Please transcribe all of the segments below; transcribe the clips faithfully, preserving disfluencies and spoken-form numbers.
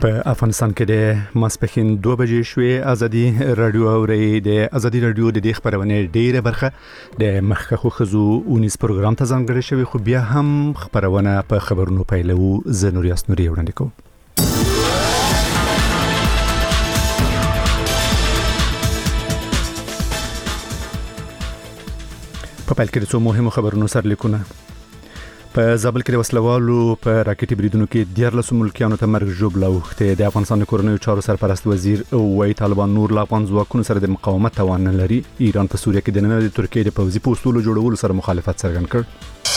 په افغانستان کې د ماسپښین دوه بجې شوې ازادي رادیو اوري د ازادي رادیو د دې خبرونه ډیره برخه د مخکخو خزو اونیس پروګرام ته ځانګړې شوی خو بیا هم خبرونه په خبرونو پیلو زنوري اسنوري وړاندې کوم په پیل کې د څو مهمو خبرونو سره لیکونه په زابل کې د وسلوالو په راکټي بریدونو کې دیارلس ملکیانو ته مرګ ژوبله وخته د افغانستان د کورنیو چارو سرپرست وزیر وای طالبان نور لا افغان ځواکونو سره د مقاومت توان نه لري ایران په سوریه کې د نن د ترکیې د پوځي پوسټونو جوړولو سره مخالفت څرګند کړ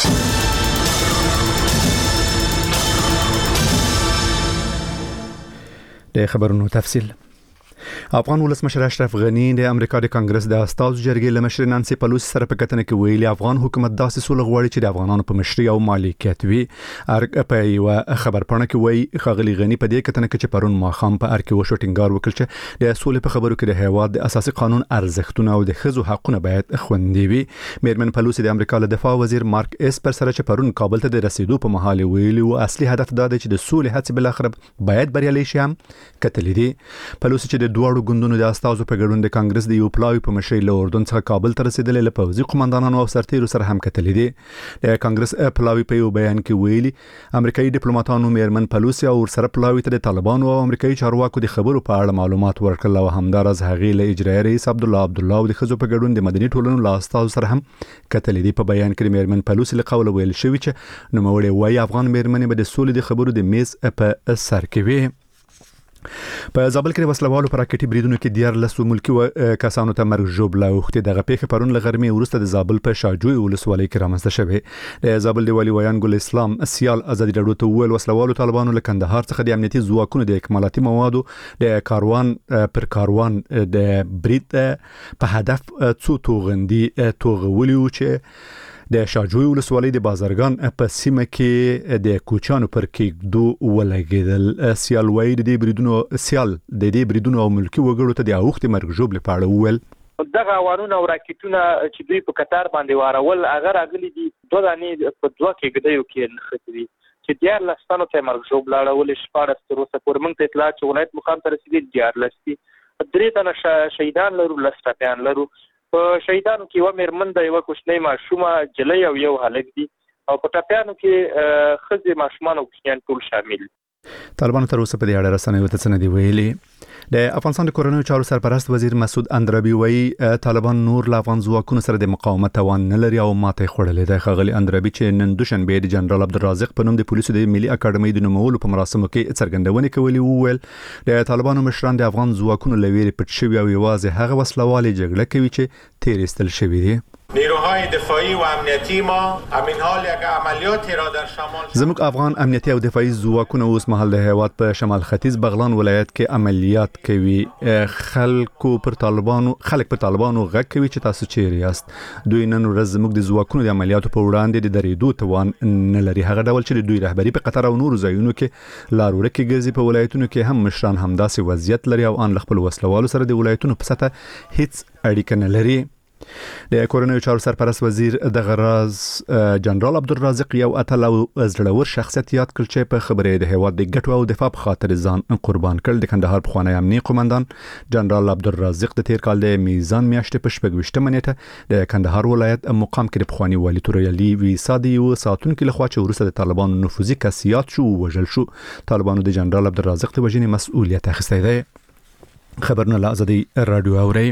د خبرونو تفصیل افغان ولسمشر اشرف غنی د امریکا د کانګرس د استازو جرګې لمشر نانسي پلوسی سره په کتنه کې ویلي افغان حکومت داسې سول غواړي چې د افغانانو په مشري او مالکیت وي ارګ په یو خبرپاڼه کې وایي خغلی غنی په دې کتنه کې چې پرون ماخام په ارکه و شوټینګار وکړ چې د اصول په خبرو کې د هیواد د اساسي قانون ارزښتونه او د خزو حقونه باید خوندي وي میرمن پلوسی د امریکا له دفاع وزیر مارک اسپر سره چې پرون کابل ته د رسیدو په محل ویلي او اصلي هدف دا دی چې د سولې هڅې بل اخر باید بریالي شي هم کتلې دي پلوسی چې د دوه ګوندونو د استازو په ګډون د کانګرس د یو پلاوی په مشرۍ له اردن څخه کابل ته رسیدل له پوځي قومندانانو او سرتیرو سره هم کتلې دي د کانګرس پلاوی په یو بیان کې ویلي امریکایي ډیپلوماټانو میرمن پلوسی او سره پلاوی ته د طالبانو او امریکایي چارواکو د خبرو په اړه معلومات ورکړل او همدارز هغه له اجرایي رئیس عبد الله عبد الله او د خزو په ګډون د مدني ټولنو له استازو سره هم کتلې دي په بیان کې میرمن پلوسی له قوله ویل شوی چې نوموړی وایي افغان میرمنې به د سولې د خبرو د میز په سر کې وي په زابل کې وسلوالو پر راکټي بریدونو کې دیارلس ملکی و کسانو ته مرګ ژوبله وخته دغه پیښه پرون لغرمې ورسته د زابل په شاجوی ولسوالۍ کې رامنځته شوه د زابل دی والی ویان ګل اسلام سیال ازادي رادیو ته ویل وسلوالو طالبانو له کندهار څخه د امنیتي ځواکونو د اکمالاتي موادو د کاروان پر کاروان د برید په هدف څو توغندي توغولي و چې د شاجوی ولسوالۍ د بازارګان په سیمه کې د کوچانو پر کېدو ولګیدل سیال وای د دې بریدونو سیال د دې بریدونو او ملکی وګړو ته د اوخت مرګ ژوبله پاړه وول دغه وارونه او راکټونه چې دوی په قطار باندې وارول هغه راغلي دي دوه دانې په دوه کې ګډیو کې نختوي چې دیار لستانو ته مرګ ژوبله راول شپاره ستروسه پرمنګ ته اطلاع چې ولایت مقام ته رسیدل دیار لستي درې تنه شهیدان لرو لستپیان لرو په شهیدانو کې و میرمن د یو کوچنی ماشومه جلۍ او یو هلک دي او په ټاپیانو کې خزي ماشومان او کوچنیان ټول شامل طالبان تر اوسه په دې اړه رسنیو ته څه نه دی ویلي د افغانستان د کورنیو چارو سرپرست وزیر مسعود اندرابي وایي طالبان نور له افغان ځواکونو سره د مقاومت توان نه لري او ماته خوړلې ده خغلی اندرابي چې نن دوشنبه د جنرال عبدالرازق په نوم د پولیسو د ملي اکاډمۍ د نومولو په مراسمو کې څرګندونه کوي وویل د طالبانو مشران د افغان ځواکونو لویری پټ شوی او یوازې هغه وسلوالې جګړه کوي چې تیر استل شوی دي نیروهای دفاعی و امنیتی ما همین حال یک عملیاتی را در شمال زموږ افغان امنیتي او دفاعي ځواکونه اوس مهال د هیواد په شمال ختیځ بغلان ولایت کې عملیات کوي خلکو پر طالبانو خلک پر طالبانو غږ کوي چې تاسو چیرې یاست دوی نن ورځ زموږ د ځواکونو د عملیاتو په وړاندې د درېدو توان نه لري هغه ډول چې د دوی رهبری په قطر او نورو ځایونو کې لارو رکې ګرځي په ولایتونو کې هم مشران همداسې وضعیت لري او ان خپل وسلوالو سره د ولایتونو په سطح هیڅ اړیکه نه لري د کورنیو چارو سرپرست وزیر د غراز جنرال عبدالرازق یو اتل او زړور شخصیت یاد کړ چې په خبرې د هیواد د ګټو او دفاع په خاطر ځان قربان کړ د کندهار پخوانی امنیتي قومندان جنرال عبدالرازق د تیر کال د میزان میاشتې په شپږ نیټه د کندهار ولایت مقام کې د پخوانی والي تورالي ویسادي او ساتونکو لخوا چې ورسره د طالبانو نفوذي کسيات شو وژل شو طالبانو د جنرال عبدالرازق د وژنې مسؤلیت اخیستی دی خبرونه له ازادي رادیو اوري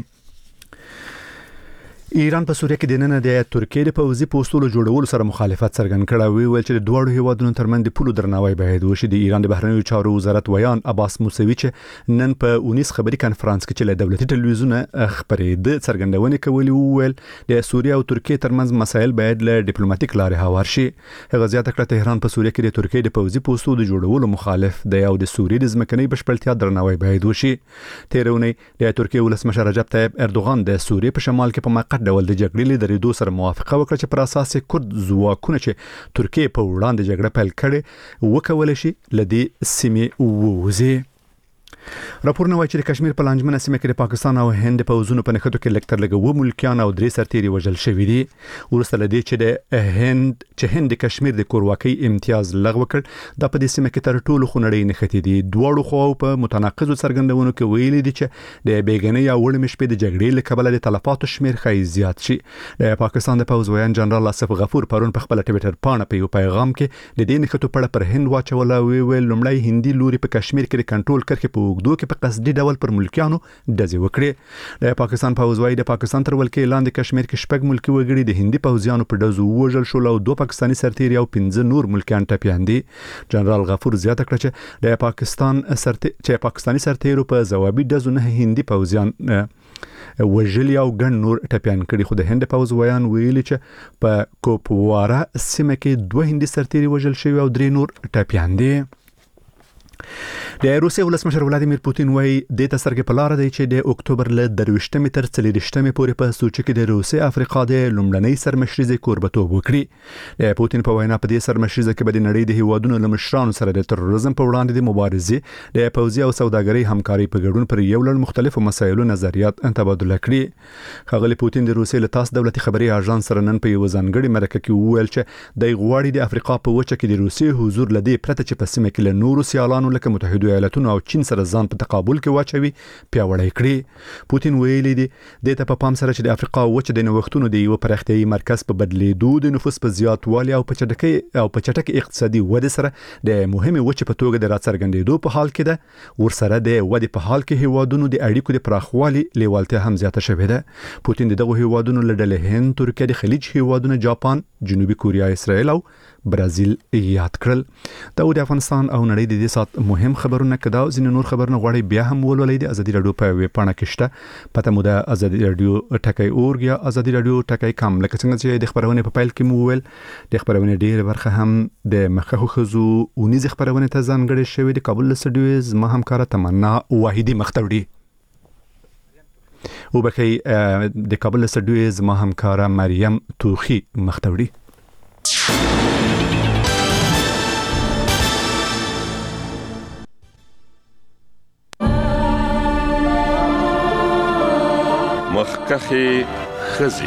ایران په سوریه کې د نن د ترکیې د پوځي پوسټونو جوړولو سره مخالفت څرګند کړی وی ویل چې د دوه هیوادونو ترمنځ د پولو درناوی باید وشي د ایران د بهرنیو چارو وزارت ویان عباس موسوي چې نن په اونیس خبري کانفرنس کې چې له دولتي ټلویزیون خبرې د څرګندونې کولې ویل د سوریه او ترکیې ترمنځ مسایل باید له ډیپلوماټیک لارې هوار شي هغه زیاته کړه تهران په سوریه کې د ترکیې د پوځي پوسټونو د جوړولو مخالف دی او د سوریې د ځمکنۍ بشپړتیا درناوی باید وشي تیرونی د ترکیې ولسمشر رجب طیب اردوغان د سوریې په شمال کې په موقت ډول د جګړې د ریدو سره موافقه وکړه چې پر اساس کورد ځواکونه چې ترکیه په وړاندې جګړه پیل کړي وکول شي لدی سیمه ووزي راپورونه وايي چې د کشمیر په لانجمنه سیمه کې د پاکستان او هند په وزونو په نښتو کې لکتر لګو ملکیان او درې سرتيري وژل شوی دي. ورسته لدی چې د هند چې هند د کشمیر د کورواکۍ امتیاز لغوه کړ د په دې سیمه کې تر ټولو خنړې نښتې دي. دوړو خو په متناقضو څرګندونو کې ویلي دي چې د بیګنې یا وړ مشپې د جګړې لکبل د تلفاتو شمیر خای زیات شي. د پاکستان د پوز ویان جنرال آصف غفور پرون په خپل ټویټر پاڼه په یو پیغام کې د دې نښتو په اړه پر هند واچول او ویل لومړی هندي لوري په کشمیر کې د کنټرول کرښې په وګړو کې په قصدي ډول پر ملکیانو دزي وکړي. د پاکستان پوز وايي د پاکستان تر ولکې لاندې کشمیر کې شپږ ملکی وګړي د هندي پوزیانو په دزو وژل شول او دوه پاکستاني سرتیري او پنځه نور ملکیان ټپيان دي. جنرال غفور زیاته کړه چې د پاکستان سرتي چې پاکستاني سرتیرو په جوابي دزو نه هندي پوزیان وژلي او ګڼ نور ټپيان کړي. خو د هند پوز ویان ویلي چې په کوپوارا سیمه کې دوه هندي سرتیري وژل شوی او درې نور ټپيان دي. د روسیې ولسمشر ولادیمیر پوتین وايي د تسرګ په لار دی چې د اکتوبر له درويشتمې تر څلورشتمې پورې په سوچ کې د روسیې افریقا د لومړنۍ سرمشريزي کوربتوب وکړي. د پوتین په وینا په دې سرمشريزه کې به د نړۍ د هیوادونو له مشرانو سره د تروریزم په وړاندې د مبارزې د پوځي او سوداګرۍ همکاري په ګډون پر یو لړ مختلفو مسایلو نظریات تبادله کړي. خغلی پوتین د روسیې له تاس دولتي خبري اژانس سره نن په یو ځانګړي مرکه کې وویل چې د غواړي د افریقا په وچه کې د روسیې حضور لدی پرته چې په سیمه کې له نورو سیالانو لکه متحده ایالاتونو او چین سره ځان په تقابل کې واچوي پیاوړی کړي. پوتین ویلي دی د ته په پام سره چې د افریقا وچه د نوښتونو دی یو پرختیايي مرکز په بدلیدو د نفوس په زیاتوالي او په چټکۍ او په چټک اقتصادي وده سره د مهمه وچه په توګه د راڅرګندېدو په حال کې ده. ورسره د وده په حال کې هیوادونو د اړیکو د پراخوالي لیوالتیا هم زیاته شوې ده. پوتین دغه هیوادونو له ډلې هند، ترکیه، د خلیج هیوادونو، جاپان، جنوبي کوریا، اسرائیل او برازیل یاد کړل. دا د افغانستان او نړۍ د دې سات مهم خبرونه کدا او ځین نور خبرونه غواړي بیا هم ولولئ د ازادي رادیو په ویب پاڼه کې شته. پته مو د ازادي رادیو ټکای اورګ یا ازادي رادیو ټکای کم لکه څنګه چې د خبرونه په پایل کې مو ویل د خبرونه ډیر برخه هم د مخه خزو اونیز خبرونه ته ځانګړې شوې د کابل سټډیوز ما همکار تمنا واحدی مختوړي او بخې د کابل سټډیوز ما همکار مریم توخی مختوړي. مخکخي خزي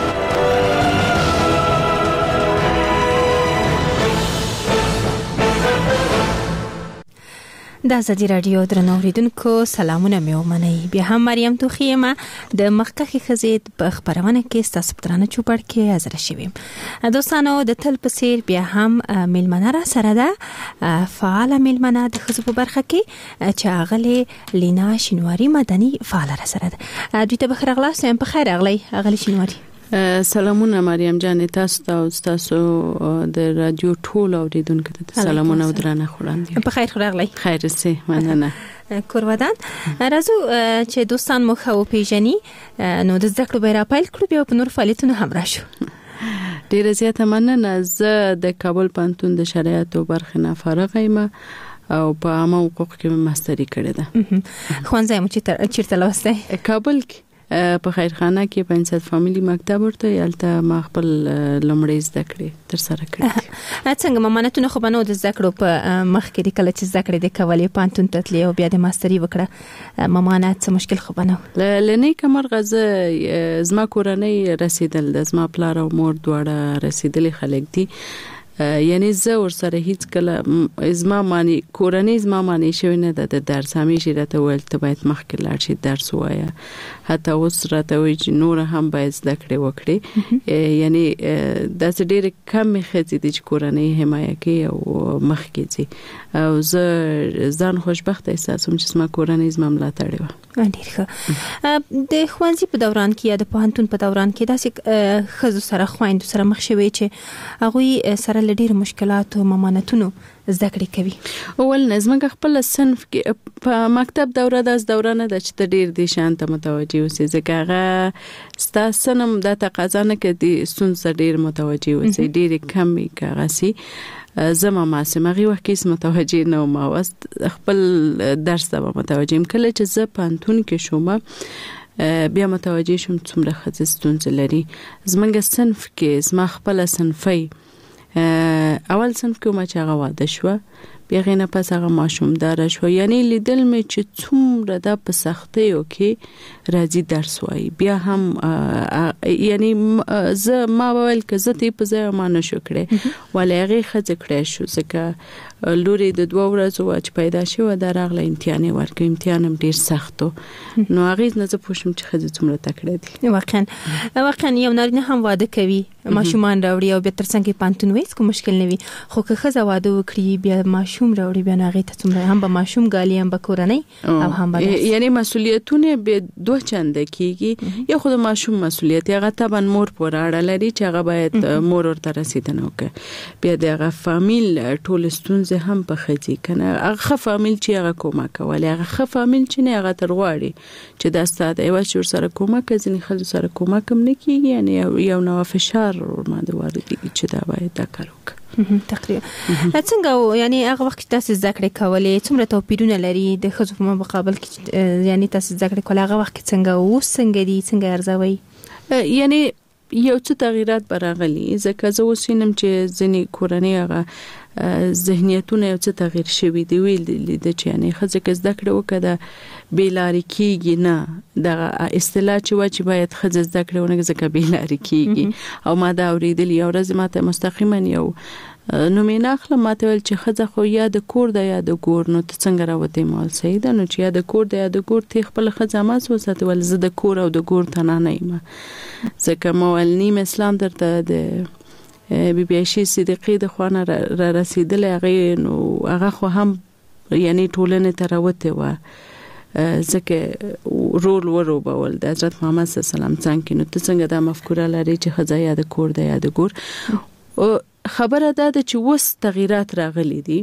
د ازادي رادیو درنو اوریدونکو سلامونه مې ومنئ. بیا هم مریم توخی ما د مخکخي خزید په خبرونه کې ستاسو پترانه چوپړ کې حاضر شوم. دوستانو د تل پسیر بیا هم میلمنه را سره ده فعال میلمنه د خزو په برخه کې چې اغلی لینا شینواری مدني فعال را سره ده. دوی ته بخیر اغلاس هم په خیر اغلی اغلی شینواری. سلامونه مریم جان تاسو ته او تاسو د رادیو ټول اوریدونکو ته سلامونه او درنه خوړاندې. په خیر خوراغلی. خیر سي مننه. کورودان راځو چې دوستان مو خو پیژني نو د زده کړو بیره پایل کړو بیا په نور فعالیتونو هم راشو. ډیره زیاته مننه. زه د کابل پوهنتون د شرایطو برخه نه فارغ یم او په عامه حقوق کې ماستری کړې ده. خوانځم چې چیرته لوسته؟ کابل کې په خیرخانه کې په انسد فامیلی مکتب ورته یالته ما خپل لمړی زده کړې تر سره کړې. څنګه مامانتونه خو بنو د زده کړو په مخ کې د کله چې زده کړې د کولې پانتون تتلی او بیا د ماستری وکړه مامانات څه مشکل خو بنو لنی کمر غزه زما کورنۍ رسیدل د زما پلار او مور دواړه رسیدلې خلک دي. یعنی زه ورسره هیڅ کله ازما معنی کورنۍ ازما معنی شوی نه ده د درس همیشه راته ویل ته باید مخکې لاړ شې درس وایه. حتی اوس راته وایي چې نور هم باید زده کړې وکړي. یعنی داسې ډېرې کمې ښځې دي چې کورنۍ حمایه کوي او مخکې ځي او زه ځان خوشبخته احساسوم چې زما کورنۍ زما ملاتړې وه. ډېر ښه. د ښوونځي په دوران کې یا د پوهنتون په دوران کې داسې ښځو سره خویندو سره مخ شوي چې هغوی سره له ډېرو مشکلاتو ممانتونو زده کړې کوي؟ اول زموږ خپل صنف کې په مکتب دوره داس دوره نه ده چې ته ډېر دې شان ته متوجه اوسې ځکه هغه ستا صنم دا تقاضا نه کوي د ستونزې ډېر متوجه اوسې ډېرې کمې که هغه سي. زما ماسم هغه وخت کې متوجه نه وم او خپل درس ته متوجه یم. کله چې زه پوهنتون کې شوم بیا متوجه شوم څومره ښځې ستونزې لري. زموږ صنف کې زما خپله صنفۍ اول صنف کې ما چې هغه واده شوه بیا غینه پس هغه ماشوم دار شو. یعنی لیدل مې چې څومره د په سختیو کې راځي درس وایي. بیا هم یعنی زه ما ویل که زه تی په ځای ما نشو کړې ولې هغه خځه کړې شو ځکه لوري د دوه ورځو چې پیدا شو د راغله امتحان ورکړ. امتحان هم ډیر سخت نو هغه نه زه پوښم چې خځه څومره تکړه دي. واقعا واقعا یو نارینه هم واده کوي ماشومان راوړي او به تر څنګه پانتون وېس کوم مشکل نه وي خو که خځه واده وکړي بیا ماشوم راوړي بیا هغه ته څومره هم به ماشوم ګالي هم به کورنۍ او هم به یعنی مسؤلیتونه به دوه چنده کیږي. یو خود ماشوم مسؤلیت هغه طبعا مور پر اړه لري چې هغه باید مور ورته رسیدنه وکړي. بیا دغه فامیل ټول ستونزې هم په خځې کنه هغه فامیل چې هغه کومه کوي هغه خ فامیل چې نه هغه ترغواړي چې دا ستاسو ایوا چې سره کومه کوي خل سره کومه کم نه کیږي. یعنی یو نو فشار ورمانده واردی چې دا باید دا کار وکړي تقریبا. څنګه یعنی هغه وخت تاسو ذکر کولې څومره توپیرونه لري د خځو په مقابل کې یعنی تاسو ذکر کول هغه وخت څنګه او څنګه دي څنګه ارزوي. یعنی یو څه تغیرات برغلي ځکه زه وسینم چې ځنی کورنۍ هغه ذهنیتونه یو څه تغییر شوی دی ویل د چې یعنی خځه کې زده کړه وکړه بیلاری کیږي نه د اصطلاح چې و چې باید خځه زده کړه ونه ځکه بیلاری کیږي. او ما دا اوریدل یو ورځ ماته مستقیما یو نو مې ناخله ماته ول چې خځه خو یا د کور د یا د ګور نو ته څنګه راوته مال صحیح ده نو چې یا د کور د یا د ګور ته خپل خځه ما سوسته ول زه د کور او د ګور ته نه نه یم ځکه مول نیم اسلام درته د بی بی عائشہ صدیقه د خوانه را رسیدل هغه نو هغه خو هم یعنی ټولنه ته راوته و ځکه رول ورو بول د حضرت محمد صلی الله علیه وسلم څنګه نو ته څنګه دا مفکوره لري چې خځه یا د کور د یا د ګور. او خبره ده چې وس تغیرات راغلي دي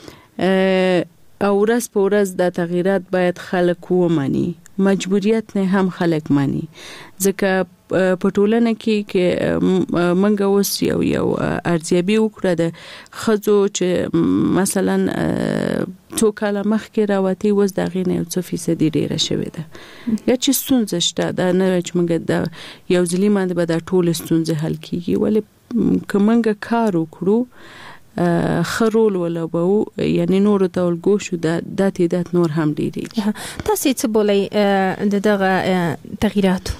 او ورځ په ورځ دا تغیرات باید خلک ومني مجبوریت نه هم خلک مانی ځکه په ټولنه کې کې منګه اوس یو یو ارزیابي وکړه د خځو چې مثلا څو کاله مخکې راوتی وز د غینې یو څو فیصدي ډیره شوې ده یا چې ستونزه شته دا نه چې منګه د یو ځلی باندې به د ټول ستونزې حل کیږي ولې کومنګه کار وکړو خرول ولا به یعنی نور ته ولګو شو د داتې دات نور هم ډیری تاسو څه بولای د دغه تغیرات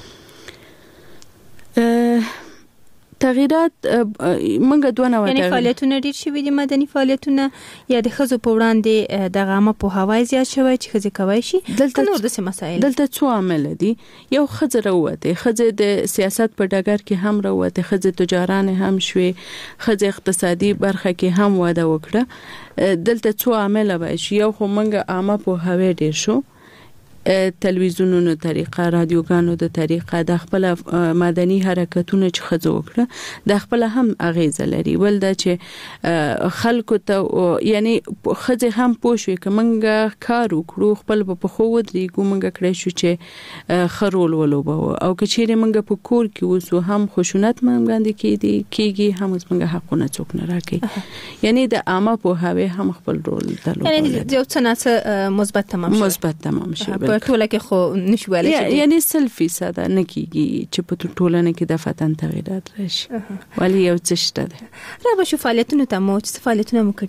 تغیرات منګه دوه نه یعنی فعالیتونه ډیر شوي دي مدني فعالیتونه یا د خزو په وړاندې د عامه په هوای زیات شوی چې خزي کوي شي دلته نور د مسایل دلته څو عامل دي یو خزه راوته خزه د سیاست په ډګر کې هم راوته خزه تجاران هم شوي خزه اقتصادي برخه کې هم واده وکړه دلته څو عامل وای شي یو خو منګه عامه په هوای ډیر شو تلویزیونونو طریقه رادیوګانو د طریقه د خپل مدني حرکتونو چې خځو وکړه د خپل هم اغیزه لري ول دا چې خلکو ته یعنی خځه هم پوښوي کومنګ کار وکړو خپل په خو ودري کومنګ کړی شو چې خرول ولوبو او کچېره منګ په کور کې وسو هم خشونت منګاندې کیږي کیږي هم منګ حقونه څوک نه راکې یعنی د عامه په هوی هم خپل رول درلود یعنی یو څه نه مثبت تمام شي مثبت تمام شي په ټوله کې خو نشوالي یعنی سل فیصد نه کیږي چې په ټولنه کې د فتن تغیرات راشي ولی یو څه شته ده را به شو فعالیتونه ته مو چې فعالیتونه مو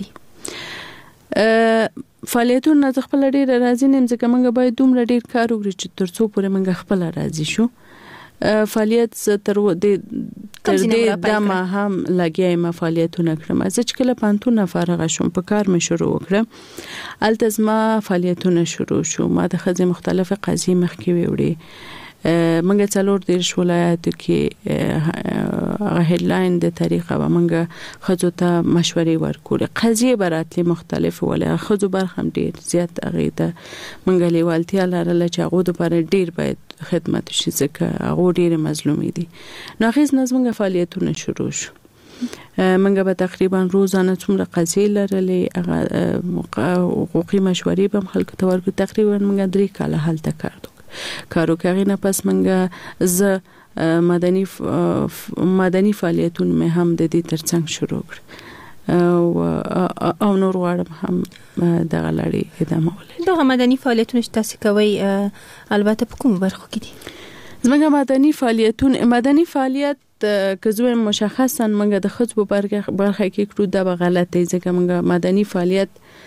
کړی فعالیتونه د خپل ډیر راځي نیم ځکه موږ باید دومره ډیر کار وکړو چې ترڅو پورې موږ خپل راځي شو فعالیت تر دې تر دې د ما هم لګیای ما فعالیتونه کړم چې کله پانتون فارغ شوم په کار مې شروع وکړم التزما فعالیتونه شروع شو ما د خځې مختلفه قضیې مخکې وړي منګه څلور دیرش ولایاتو کې هیډلاین د طریقه و منګه خځو ته مشورې ورکول قضیې براتلی مختلف ولې خځو برخم ډیر زیات اغیده منګه لیوالتیا لرله چې هغه د پر ډیر باید خدمت شي ځکه هغه ډیر مظلومی دي نو هیڅ نظمګه فعالیتونه شروع شو منګه به تقریبا روزانه څومره قضیې لرلې هغه حقوقي مشورې به خلکو ته ورکړو تقریبا منګه درې کاله هلته کړو کارو کوي نه پس منګه ز مدني مدني فعالیتونه مې هم د دې ترڅنګ شروع کړ او او نور واړم هم دغه لړۍ ادامه ولري دغه مدني فعالیتونه چې تاسو کوي البته په کوم برخو کې دي زموږ مدني فعالیتونه مدني فعالیت کزو مشخصا موږ د خځو په برخه کې کړو دا غلطه ځکه موږ مدني فعالیت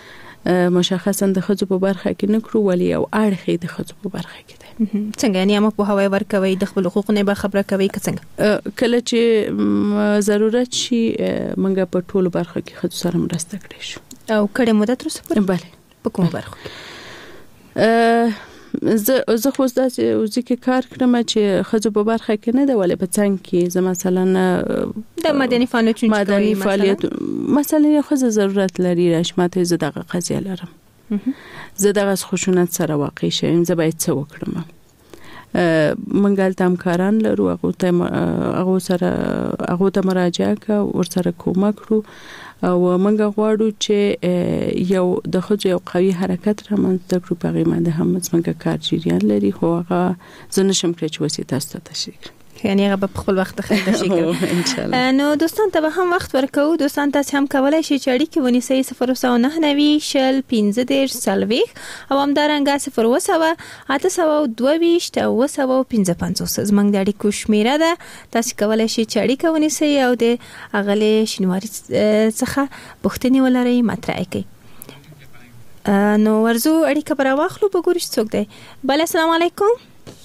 مشخصا د خځو په برخه کې نه کړو ولې یو اړخ د خځو په برخه کې دی. څنګه یعنی هم په هوای ورکوي د خپل حقوقو نه خبره کوي که څنګه کله چې ضرورت شي موږ په ټولو برخو کې خځو سره مرسته کړې شو او کړه مدت تر څو بله په کوم برخو زه زه خو داسې ځکه کار کړم چې خځو په برخه کې نه ده ولې په څنګ کې زه مثلا د مدني فعالیتونو مدني فعالیت مثلا یو خځه ضرورت لري راشماته زه دغه قضیه لرم زه دغه خشونت سره واقع شوم زه باید څه وکړم منګل تام کاران لرو هغه ته هغه سره هغه ته مراجعه کا ور سره کومک کړو او منګه غواړو چې یو د خځو یو قوي حرکت را منځته کړو په غیمه د هم څنګه کار جریان لري خو هغه زنه شم کړی چې وسیته تاسو ته تشریح یعنی هغه په خپل وخت خلک شي ان شاء الله. نو دوستان ته هم وخت ورکو دوستان تاسو هم کولای شئ چې اړیکه ونیسئ صفر سو نه نوي شل پنځه دېرش سلويخ او هم دارنګه صفر وسو اته سو دوه ویشت او وسو پنځه پنځوس زمنګ د اړیکو شمیره ده تاسو کولای شئ چې اړیکه ونیسئ او د اغله شینواري څخه پوښتنه ولرئ مطرح کړئ. نو ورزو اړیکه پر واخلو په ګورش څوک دی. بل السلام علیکم.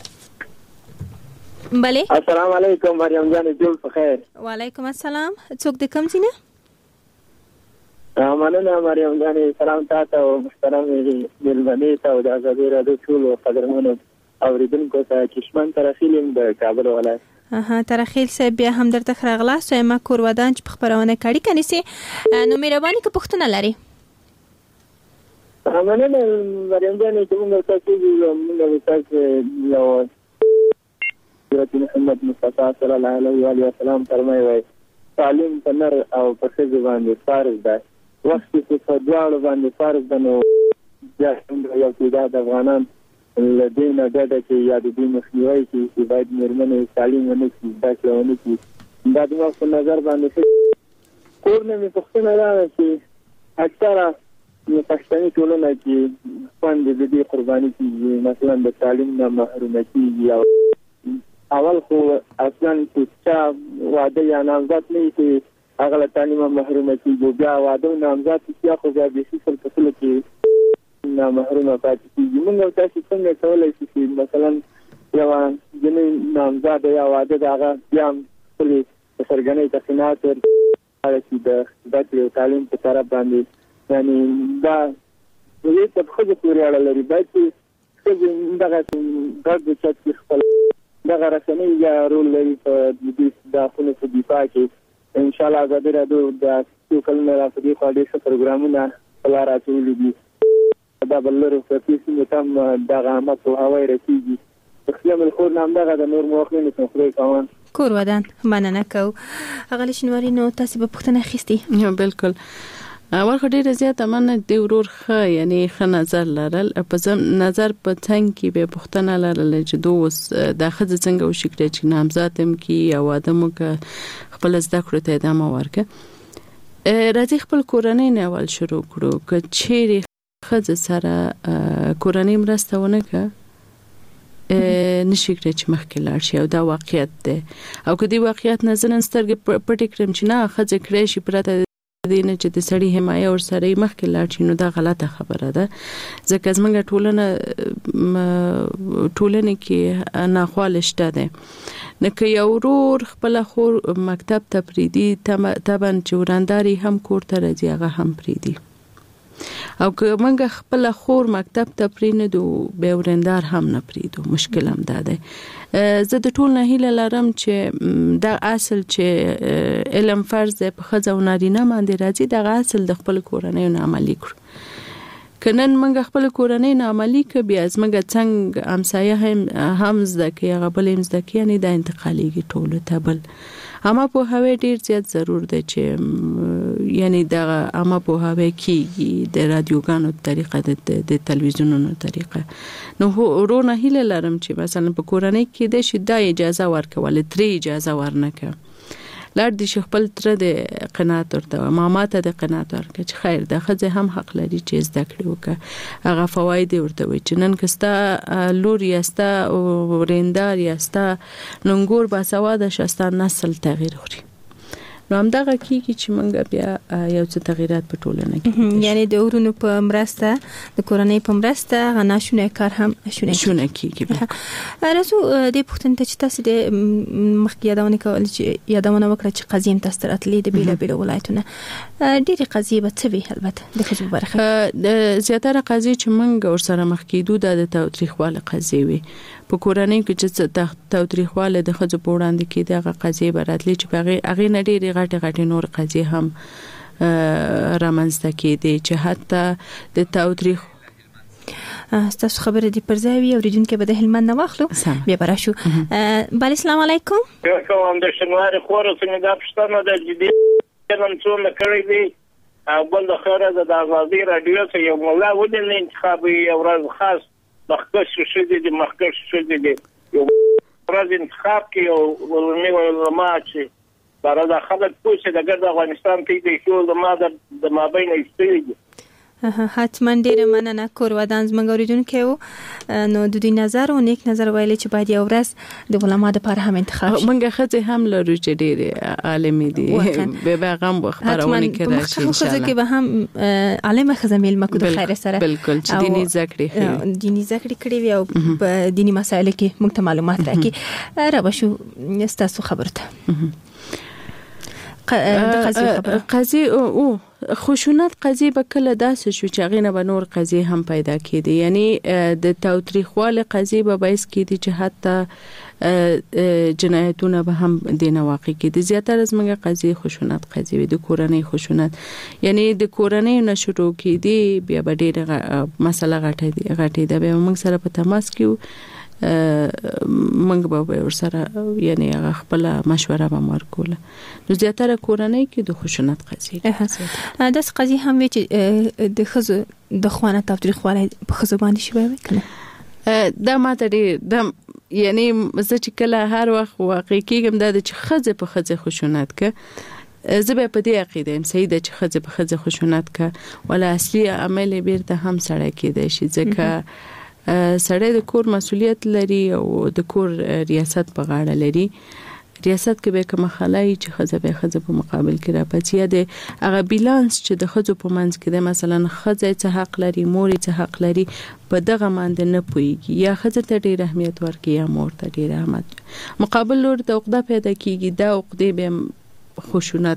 بله السلام علیکم مریم جان جوړ په خیر. وعلیکم السلام څوک د کوم ځای نه؟ مننه مریم جان سلام تاسو او محترم ملمنې ته او د ازادي راډیو ټول قدرمنو اوریدونکو ته چشمن ترخیلم د کابل ولایت. اها ترخیل صاحب بیا هم درته خرغلا سوما کور ودان چې په خبرونه کړي کني سي نو مهرباني که پښتنه لري. مننه مریم جان چې موږ تاسو موږ تاسو یو حضرت محمد مصطفی صلی الله علیه و سلم فرمایي تعلیم په نر او په ښځو باندې فرض ده وخت چې په دواړو باندې فرض ده نو بیا یو تعداد افغانان له دې نه ډډه کوي یا د دې مخنیوي کوي چې باید مېرمنې تعلیم ونه کړي زده کړه ونه کړي دا زما په نظر باندې کور نه مې پوښتنه راغله چې اکثره پښتني ټولنه کې خویندې د دې قرباني کېږي مثلا د تعلیم نه محرومه کېږي او اول خو اصلا چې واده یا نامزد نه چې هغه له تعلیمه محرومه کېږي بیا واده او نامزد چې خو بیا د سیسل کسلو کې نه محرومه پاتې کېږي. موږ تاسو څنګه کولای شو چې مثلا یو جنې نامزد یا واده د هغه بیا خپل سرګنۍ تخینات ورکړي د زده او تعلیم په طرف باندې یعنی دا دې ته خو د پورې اړه لري باید چې دغه ګډ چې خپل دغه رسنۍ یا رول لري په دې داخله په دفاع کې ان شاء الله زه راځو د څو کلونو راځي خو دې څه پروګرامونه بل راځولې دي دا بلره په تاسو تم دغه مت او هواي رسیږي خپل خور نام دغه د نور موخلین څخه خوري کوان کور ودان مننه کو هغه شنواري نو تاسو په پښتنه خستي بالکل اول خو ډیره زیاته مننه دی ورور ښه یعنی ښه نظر لرل په ځم نظر په څنګه کې به پښتنه لرل چې دوس د خځه څنګه وشکړي چې نامزاتم کې او ادمو کې خپل زده کړو ته ادامه ورکړي راځي خپل کورنۍ نه اول شروع کړو چې چیرې خځه سره کورنۍ مرسته ونه کړي نشي کړی چې مخکې لاړ شي او دا واقعیت دی او کدی واقعیت نه زنن سترګې پټ کړم چې نه خځه کړی شي پرته دینه چې د سړی حمایه او سره مخکې لاړ شي نو دا غلطه خبره ده ځکه زمونږ ټولنه ټولنه کې ناخواله شته ده نو که یو ورور خپل خور مکتب ته پریدي طبعا چې ورانداري هم کور ته راځي هغه هم پریدي او که موږ خپل خور مکتب ته پرینډو به ورندار هم نه پریدو مشکل هم ده زه د ټول نه هیله لرم چې دا اصل چې علم فرض په خځه او نارینه باندې راځي دا اصل د خپل کورنۍ نه عملي کړو کنن موږ خپل کورنۍ نه عملي ک بیا زموږ څنګه همسایه هم هم زده کی هغه بل هم زده کی نه د انتقالیږي ټول ته بل اما په هوی ډیر زیات ضرور ده چې یعنی دا اما په هوی کیږي د رادیوګانو طریقه د تلویزیونونو طریقه نو ورونه هیله لرم چې مثلا په کورنۍ کې د شیدا اجازه ورکول ترې اجازه ورنکه لار دي خپل تر د قناعت ورته ماما ته د قناعت ورکړي چې خیر د خځه هم حق لري چې زده کړي وکړي هغه فواید ورته وي چې نن کستا لور یاستا ورندار یاستا ننګور با سواده شستا نسل تغییر خوري نو همدغه کیږي چې موږ بیا یو څه تغیرات په ټولنه کې یعنی د ورونو په مرسته د کورنۍ په مرسته غناشونه کار هم شونه شونه کیږي. راځو د پښتون ته چې تاسو د مخکې یادونه کول چې یادونه وکړه چې قضیه تاسو راتلې د بیل بیل ولایتونه ډېری قضیه به څه وي البته د خځو برخه د زیاتره قضیه چې موږ ورسره مخ کېدو د تاوتریخواله قضیه وي په کورنۍ کې چې د تاوتریخواله د خځو په وړاندې کې دغه قضیه براتلی چې هغه هغه نډېری غټه غټه نور قضیه هم رامنځته کېدي چې حتی د تاوتریخ تاسو خبره دی پر ځای وي اوریدونکو به د هلمند نه واخلو بیا براشو. بل السلام علیکم. کوم د شنوار خور څنګه د پښتنو د جدي نن څومره کړی دی او بل د خیره د ازادي رادیو څخه یو مولا ودل انتخاب یو ورځ خاص مخکښ شو دي د مخکښ شو دي یو ورځ انتخاب کې یو ولنی علماء چې برا د خلک پوښتنه د ګرد افغانستان کې د شو د ما د مابین ایستلې حتما ډیره مننه کور ودان زموږ اوریدونکو نو د دوی نظر او نیک نظر ویلي چې باید یو ورځ د علماء لپاره هم انتخاب شي. موږ خځه هم لرو چې ډیره عالمي دي به پیغام خبرونه کوي ان شاء الله. خځه کې به هم عالمه خځه مل مکو د خیر سره بالکل چې دیني ذکر دیني ذکر کړی وي او په دینی مسایلو کې موږ ته معلومات راکړي. را بشو تاسو خبرته قضیه او خشونت قضیه به کله داسې شو چې هغه نه به نور قضیه هم پیدا کېدي یعنی د تاوتریخواله قضیه به باعث کېدي چې حتی جنایتونه به هم دینه واقع کېدي. زیاتره زموږ قضیه خشونت قضیه د کورنۍ خشونت یعنی د کورنۍ نشرو کېدي بیا به ډېر مسله غټه دي غټه ده به موږ سره په تماس کې منګ به ورسره یعنی خپل مشوره به ورکوله. نو زیاتره کورنۍ کې د خشونت قضیه داس قضیه هم وی چې د خزو د خوانه تاوتریخواله په خزو باندې شوی وي کنه دا ماته ډېر د یعنی زه چې کله هر وخت واقع کېږم دا چې خزه په خزه خشونت کې زه به په دې عقیده ام سیده چې خزه په خزه خشونت کې ولا اصلي عمل بیرته هم سره کېده شي ځکه سړی د کور مسؤلیت لري او د کور ریاست په غاړه لري. ریاست کې به کوم خلای چې خزه به خزه په مقابل کې را پاتې ده هغه بیلانس چې د خزو په منځ کې ده مثلا خزه څه حق لري مور څه حق لري په دغه باندې نه پويږي یا خزه ته ډېر اهمیت ورکړي یا مور ته ډېر اهمیت مقابل لور ته عقده پیدا کیږي دا عقده به خشونت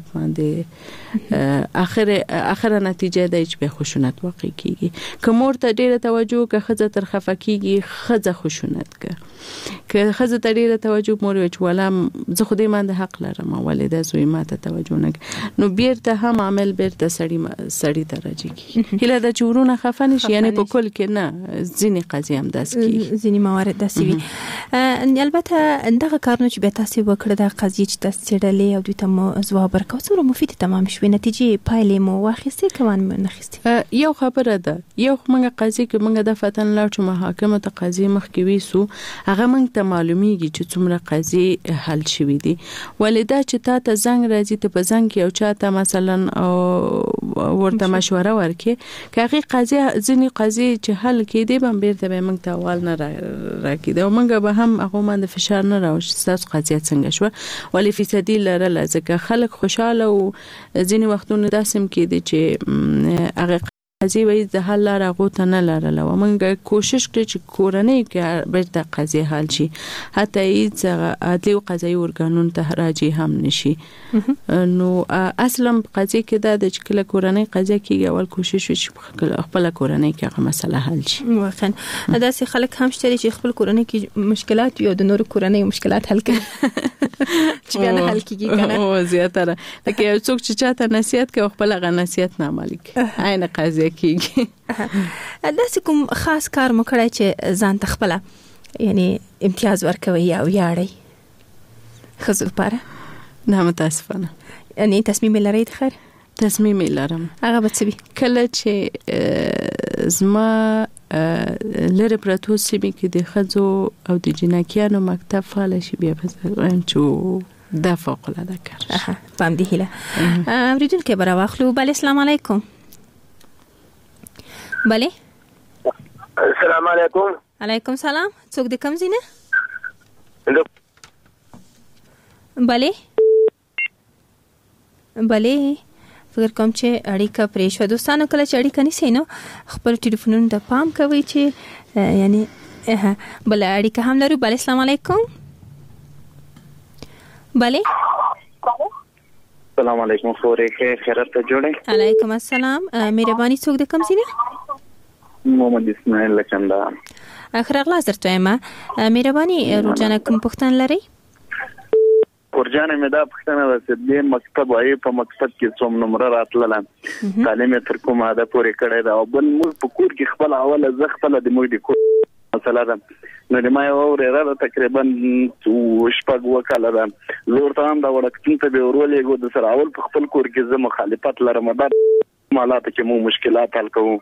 باندې اخر اخر نتیجه د چې به خشونت واقع کیږي. که مور ته ډیره توجه که خزه تر خفه کیږي خزه خشونت که که خزه ته ډیره توجه مور وچ ولا زه خو دې باندې حق لرم والده زوی ماته توجه نه نو بیرته هم عمل بیرته سړی سړی ته راځي هله د چورونه خفه نشي یعنی په کل کې نه ځینی قضیه هم داس کی ځینی موارد داسي وي. البته دغه کارونه چې به تاسو وکړه د قضیه چې تاسو چړلې او دوی ته ځواب ورکاو سره مفید تمام شوي نتیجې پایلې مو واخیستې کوم نه خسته یو خبره ده یو موږ قضیه کې موږ د فتن لا چې محاکمه ته قضیه مخ کې ویسو هغه موږ ته معلومیږي چې څومره قضیه حل شوي دي ولدا چې تا ته زنګ راځي ته په زنګ کې او چاته مثلا ورته مشوره ورکې کاغي قضیه ځینی قضیه چې حل کېدي به بیرته به موږ ته اول نه راکېده او موږ به هم هغه باندې فشار نه راوړي تاسو قضیه څنګه شو ولی فیصدي لره لزکه خلک خوشاله او ځینی وختونه داسم کېدي چې هغه قضیه وایي د حل لاره غوته نه لرله و موږ کوشش کړی چې کورنۍ کې بیرته قضیه حل شي حتی هیڅ عدلي او قضایي ارګانونو ته راځي هم نشي. نو اصلا قضیه کې دا د چې کله کورنۍ قضیه کېږي اول کوشش وشي خپل کورنۍ کې هغه مسله حل شي. واقعا داسې خلک هم شته چې خپل کورنۍ کې مشکلات یو د نور کورنۍ مشکلات حل کوي چې بیا نه حل کېږي کنه او زیاتره لکه یو څوک چې چاته نصیحت کوي خپل غو نصیحت نه عملي کوي عین قضیه کیږي. داسې کوم خاص کار مو کړی چې ځان ته خپل یعنی امتیاز ورکوي یا ویاړي خزو لپاره؟ نه متاسفانه یعنی تصمیم لرئ خیر؟ تصمیم لرم. هغه به څه وي؟ کله چې زما لره پراتو سیمه کې د خزو او د جنکیانو مکتب فعال شي بیا وایم چې دا فوق العاده کار. اها پام دی هله اوریدونکو کې برا واخلو. بل السلام علیکم. بله السلام علیکم. علیکم سلام. څوک د کوم ځای نه؟ بله بلې فکر کوم چې اړیکه پرې شو. دوستانو کله چې اړیکه نیسئ نو خپل ټلیفونونو ته پام کوئ چې یعنی بل اړیکه هم لرو. بله السلام علیکم. بله السلام علیکم خورې خیرت ته جوړې. علیکم السلام. مهرباني څوک د کوم ځای نه؟ محمد اسماعیل لچندا. اخر اغلاس درته وایم. مهرباني روزانه کوم پوښتنه لرئ؟ ورجانه مې دا پښتنه ده چې د مکتب وای په مکتب کې څوم نمبر راتلل تعلیم تر کومه ده پورې کړی دا او بل موږ په کور کې خپل اوله ز خپل د موږ د کور مسله ده نو د ما یو ورېره تقریبا شپږ وکاله ده زور ته هم دا وړکتون ته به ورولېږو د سره اول په خپل کور کې زه مخالفت لرم دا مالات کې مو مشکلات حل کوو.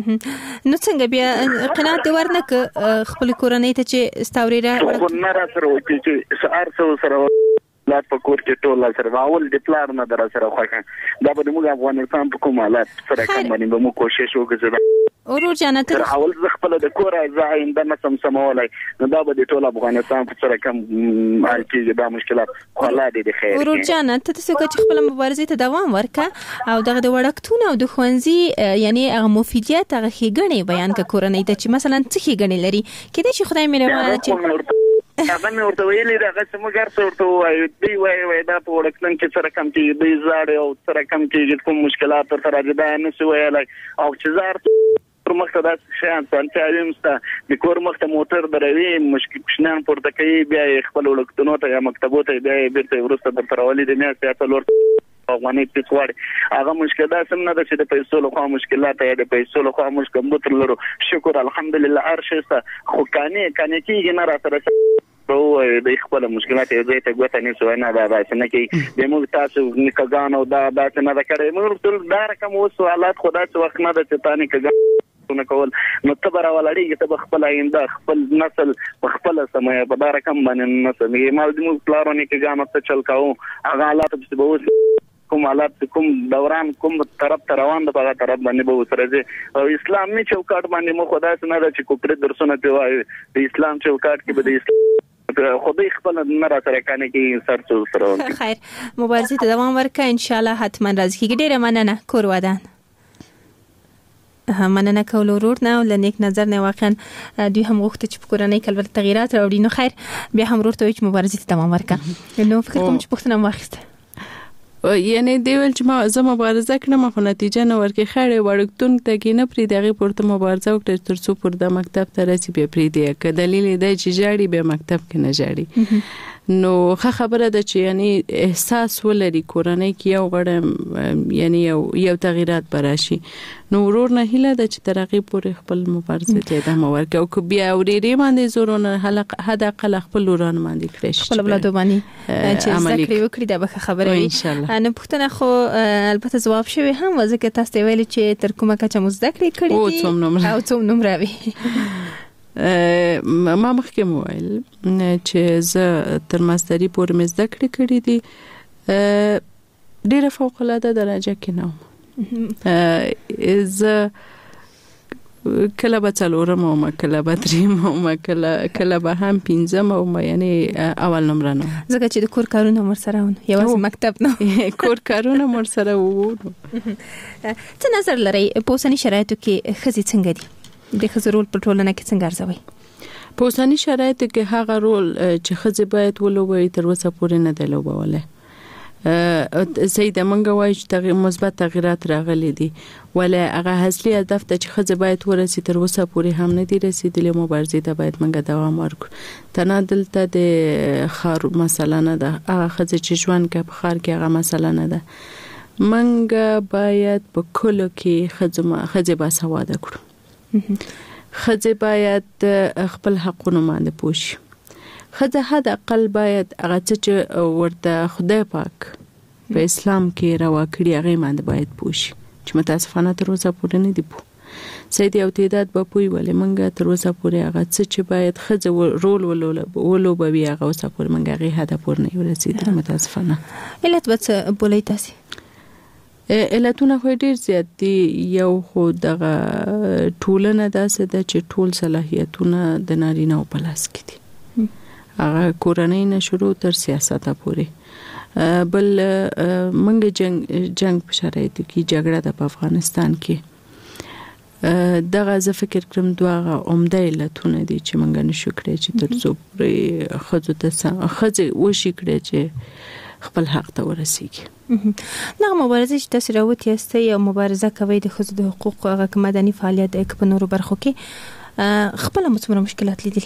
نو څنګه بیا قناعت ورنک خپل کورنۍ ته چې استاوريره خو نه را سره وکی چې سار سره لا په کور کې ټول سره اول د پلان نه در سره خوښه دا به موږ افغانستان په کومه حالت سره کوم باندې به مو کوشش وکړو اورور جنت اول ز خپل د کور ځای د نسم سمولای نو دا به د ټول افغانستان په سره کوم حل کېږي دا مشکلات خلا دي د خیر اورور جنت ته څه چې خپل مبارزه ته دوام ورکړه او دغه د وړکتون او د خوانزي یعنی هغه مفیدیت هغه خېګنې بیان ک کورنۍ ته چې مثلا څه خېګنې لري کله چې خدای مې روانه چې هغه مې ورته ویلې دا چې موږ هر څه ورته وایو دی وایي وایي دا په وړکتون کې سره کم کې دی زاړ او سره کم کې کوم مشکلات تر راځي دا نه څه وایي او چې زار پر مخته دا شان سنتایم ستا د کور مخته موټر دروي مشکل شنان پورته کوي بیا خپل وړکتونو ته یا مکتبو ته بیا بیرته ورسته د ترولې د میاشتې اته لور افغاني پیڅوړ هغه مشکلات سم نه ده چې د پیسو له خوا مشکلات یا د پیسو له خوا مش کمبوتر لرو شکر الحمدلله ارشسته خو کاني کاني کې نه را سره او د خپل مشکلات یې زه ته غوته نه سوای نه دا چې نه کې د موږ تاسو نکګان او دا دا نه دا کړې موږ ټول دا رقم او سوالات خدا څه وخت نه د چتانه کګان نه کول نو تبر ولړی ته خپل آینده خپل نسل خپل سمه په دا رقم باندې نسل یې مال د موږ پلارونه کګان ته چل کاو هغه حالات به وو کوم حالات کوم دوران کوم طرف ته روان د په طرف باندې به وسره او اسلامي چوکاټ باندې مو خدا څنګه د چې کوپر درسونه پیوای د اسلام چوکاټ کې به د اسلام خدای خپل نه را سره کنه کې سر څو سره خیر مبارزه ته دوام ورکړه ان شاء الله حتما راځي کې ډیره مننه کور ودان مننه کول ورور نه لنیک نظر نه واقعا دوی هم غوښته چې په کورنۍ کې البته تغیرات راوړي نو خیر بیا هم ورور ته چې مبارزه ته دوام ورکړه نو فکر کوم چې پښتنه واخیسته یعنی دی ول چې ما زه مبارزه کړم خو نتیجه نه ورکې خړې وړکتون ته کې نه پری دغه پورته مبارزه وکړه تر څو پر د مکتب ته رسې به پری دی ک دلیل دی چې جاړي به مکتب کې نه جاړي نو خبره ده چې یعنی احساس ولري کورنۍ کې یو غړ یعنی یو یو تغیرات براشي نو ورور نه هله د چې ترقی پورې خپل مبارزه ته ادامه ورکړي او بیا ورېری باندې زورونه حلق حد اقل خپل وران باندې کړی خپل بلادو باندې چې ذکر وکړي دا به خبره وي ان شاء الله نه پښتنه خو البته جواب شوی هم وځکه تاسو ویل چې تر کومه کچه مزدکړي کړی دي او څوم نمبر او څوم نمبر وي ما مخکې مویل چې زه تر ماستری پورې مې زده کړې کړې دي ډېره فوق العاده درجه کې نه وم زه کله به څلورم وم کله به درېم وم کله کله به هم پنځم وم یعنی اول نمره نه ځکه چې د کور کارونه ورسره ون یوازې مکتب نه کور کارونه ورسره وو څه نظر لرئ په اوسني شرایطو کې ښځې څنګه دي د ښځو رول په ټولنه کې څنګه ارزوي په اوسني شرایطو کې هغه رول چې ښځې باید ولوبوي تر اوسه پورې نه دی لوبولی سید منګه وایي چې تغیر مثبت تغیرات راغلي دي ولې هغه اصلي هدف ته چې ښځې باید ورسي تر اوسه پورې هم نه دي رسیدلې مبارزې ته باید منګه دوام ورکړو تنه دلته د خار مسله نه ده هغه ښځې چې ژوند کوي په ښار کې هغه مسله نه ده منګه باید په کلو کې ښځې باسواده کړو ښځې باید خپل حقونه باندې پوه شي ښځه حد اقل باید هغه څه چې ورته خدای پاک په اسلام کې روا کړي هغه باندې باید پوه شي چې متاسفانه تر اوسه پورې نه دي پوه سید یو تعداد به پوي ولې منګه تر اوسه پورې هغه څه چې باید ښځه رول ولوبوي هغه اوسه پورې منګه هغه هدف پورې نه ورسېدل متاسفانه علت به څه بولئ تاسو علتونه خو ډیر زیات دي یو خو دغه ټولنه داسې ده چې ټول صلاحیتونه د نارینه په لاس کې دي هغه کورنۍ نه شروع تر سیاست پورې بل منګ جنگ جنگ په شرایطو کې جګړه د افغانستان کې دغه زه فکر کوم دغه عمده علتونه دي چې منګ نشو کړی چې ترڅو پرې خځو ته خځه وشي کړی چې خپل حق ته ورسیږي. نو مبارزه چې تاسو راوتی استي او مبارزه کوي د خځو د حقوق او هغه مدني فعالیت د په نورو برخو کې خپل مڅومره مشکلات لیدلي.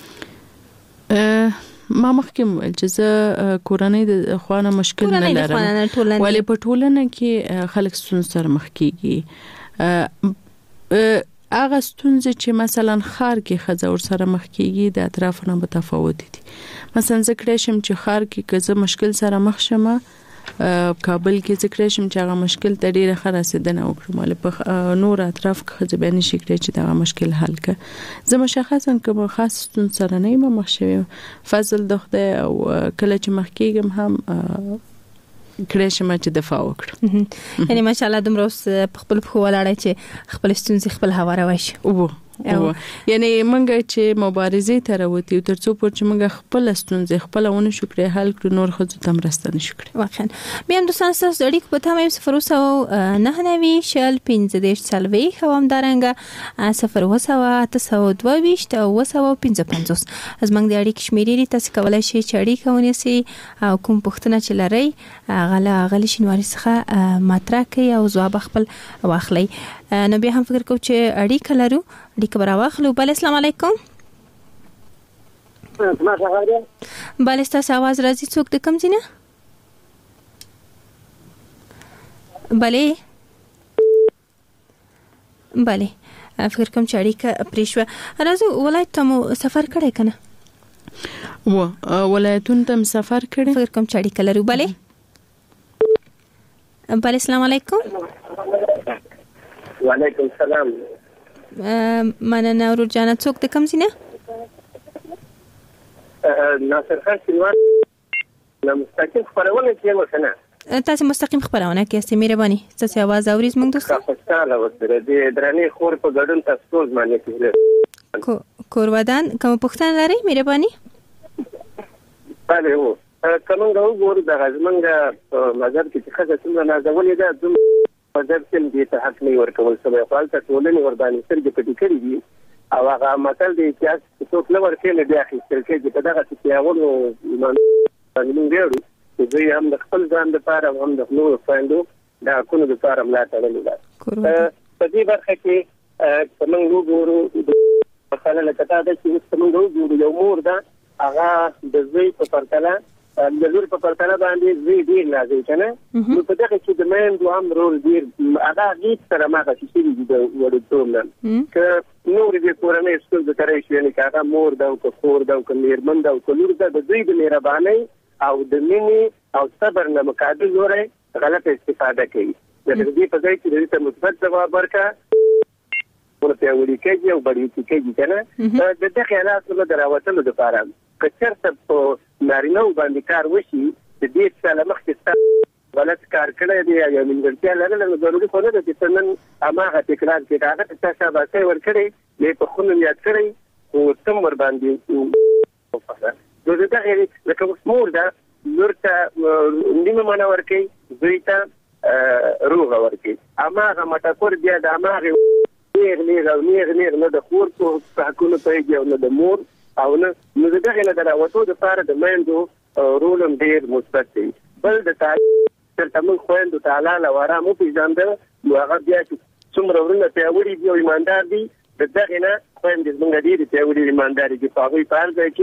ما مخکې ویل چې زه کورنۍ د خوانه مشکل نه لرم ولې په ټولنه کې خلک ستونزې سره مخ کیږي. هغه ستونزې چې مثلا خار کې خزه ور سره مخ کیږي د اطرافونو متفاوت دي. مثلا ذکر شم چې خار کې کزه مشکل سره مخ شمه کابل کې ذکر شم چې هغه مشکل ته ډیره خراسیدنه وکړم ولې په نور اطراف کې خزه بیان شي کړی چې دا مشکل حل ک زه مشخصا کوم خاص ستونزې سره نه یم مخ شوی فضل د خدای او کله چې مخ کېږم هم کړی شم چې دفاع وکړم. یعنی ماشاءالله دومره په خپل خو ولاړی چې خپل ستونزې خپل هواره وایي او او یعنی منګه چې مبارزې ته راوتی ترڅو پر چې منګه خپل ستونزې خپل ونه شو کړی حل کړو نور خو تم رسته نشو کړی. واقعا بیا هم دوستان تاسو اړیکه په تمه صفر او نه نوي شل پنځه دیش سلوي خوام دارنګه صفر وسو تاسو دوه ویشت او وسو پنځه پنځوس از منګ د اړیکې شمیرې تاسو کولای شئ چې اړیکه ونیسي او کوم پوښتنه چې لري غلا غلی شنواري څخه مطرح کوي او ځواب خپل واخلي. نو بیا هم فکر کوم چې اړیکه لرو اړیکه برا واخلو. بل السلام علیکم. ما څنګه بل تاسو आवाज راځي څوک د کوم ځینه بله بله فکر کوم چې اړیکه پریښوه. راځو ولایت ته مو سفر کړی کنه و ولایتون ته سفر کړی فکر کوم چې اړیکه لرو. بله بله السلام علیکم. وعلیکم السلام. مننه ورور جانه څوک د کوم ځینه ناصر خان سلوان مستقیم خبرونه کوي کنه تاسو مستقیم خبرونه کوي استې مهرباني تاسو आवाज اورئ موږ دوستو خوشاله وسره دې درنې خور په ګډون تاسو ځمانه کې کو کورودان کوم پښتون لري مهرباني. بله و کوم دا وګورئ د غزمنګ مزار کې چې خاصه څنګه نازولې ده زم مزار سم دې ته حق نه ورکول سمه خپل ته ټولنې ور باندې سرګې پټې کړې دي او هغه مثال دی چې څوک نه ورکې نه دی اخیستل کې چې دغه چې یاونو باندې موږ ویلو چې زه هم د خپل ځان لپاره هم د نور فایندو دا کومه لپاره ملاتړ نه په دې برخه کې څنګه وګورو مثلا لکه دا چې څنګه وګورو یو مور دا هغه د زوی په پرتله د لور په پرتله باندې زوی ډیر لازم کنه نو په دغه کې د مین دوه هم رول ډیر هغه هیڅ سره ما غوښتي چې د وړتوب نه ک نور دې کورنۍ سکول د ترې شوې نه کاغه مور دا او کور دا او میرمن دا او لور دا د دوی د مهرباني او د مینې او صبر نه مقابل لوري غلط استفاده کوي د دې په ځای کې د مثبت ځواب ورکړه ورته وړي کوي او بړي کوي کنه د دغه حالات له دراوتلو لپاره کچرته په نارینه باندې کار وشي د دې څخه مخکې غلط کار کړی دی یا منځلتیا لرله نو ضروري خو نه ده چې څنګه هغه تکرار کړي هغه تاسو به ور کړی له په خونو یاد کړی او تم ور باندې نو دا غیر لکه مور دا ورته نیمه معنا ورکي دوی ته روغ ورکي اما هغه مټکور بیا د اماغه نیر نیر او نیر نیر نه د خور په حقونو پیږي او نه د مور او نه نو دغه نه دراوته د فار د مېندو رولم ډیر مثبت دی. بل د تعلیم تر موږ خويندو تعالی لواره مو پیژاندل نو هغه بیا چې څومره ورنه پیاوړي دی او ایماندار دی دغه نه خويندې موږ ډیر پیاوړي ایماندار دي په هغه پار ځای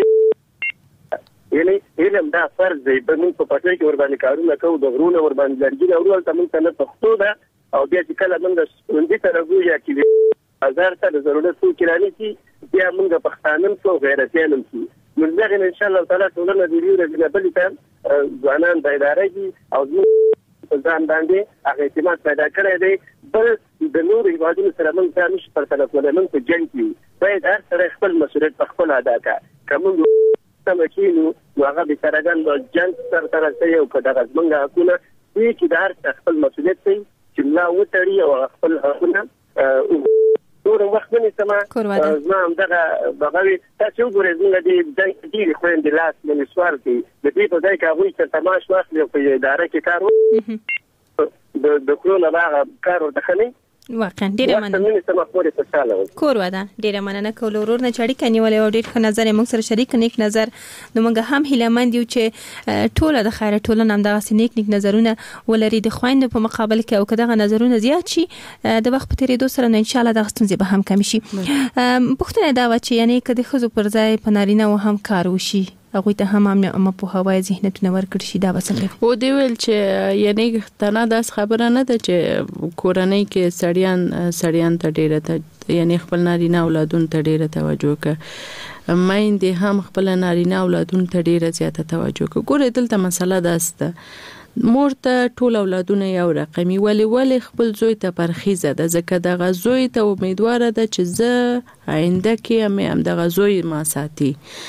کې یعنی علم دا فرض دی په موږ په پټه کې ور باندې کارونه کوو د غرونه ور باندې لرګي او ورته موږ نه پښتو ده او بیا چې کله موږ ستوندې ته راغویا کې هزار ته ضرورت څو کړانی چې بیا موږ پښتانم څو غیرتيانم چې موږ دغه ان شاء الله تعالی ټولنه د دې ورځې بلې ته ځوانان بیدارېږي او موږ ځان باندې هغه اعتماد پیدا کړی دی. بل د نور هیوادونو سره موږ ځان نشو پر تلفونه موږ په جنګ کې باید هر سره خپل مسؤلیت په خپل ادا کړي کوم سمکینو هغه به سرګان د جنګ سره سره سي او کډه موږ حقونه دې چې د هر خپل مسؤلیت دی چې لا وټړي او خپل حقونه نور وخت نه سما زما هم دغه بغوي تاسو وګورئ زموږ د دې خويندې لاس مې سوال کوي د دې په ځای کې هغوی چې تماش واخلي په اداره کې کار وکړي د د کرونا هغه کار ورته نه واقعا ډیره مننه کور ودا ډیره مننه کول ورور نه چړی کني ولې او ډیر ښه نظر موږ سره شریک نیک نظر نو موږ هم هیلمند یو چې ټوله د خیره ټوله نام دغه نیک نیک نظرونه ولري د خويند په مقابل کې او کداغه نظرونه زیات شي د وخت په تیریدو سره ان شاء الله د ستونزې به هم کم شي پښتنه دا و چې یعنی کدي خزو پر ځای پنارینه و هم کار وشي هغه ته هم هم په هوای ذهنتونه ورکړ شي دا وسنګ و دی ویل چې یعنی تنه داس خبره نه ده چې کورنۍ کې سړیان سړیان ته ډیره ته یعنی خپل نارینه اولادون ته ډیره توجه کوي مایندې هم خپل نارینه اولادون ته ډیره زیاته توجه کوي ګوره دلته مسله داسته مور ته ټول اولادونه یو رقمي ولی ولی خپل زوی ته پرخیزه ده ځکه د غزوی ته امیدواره ده چې زه آینده کې هم د غزوی ما ساتي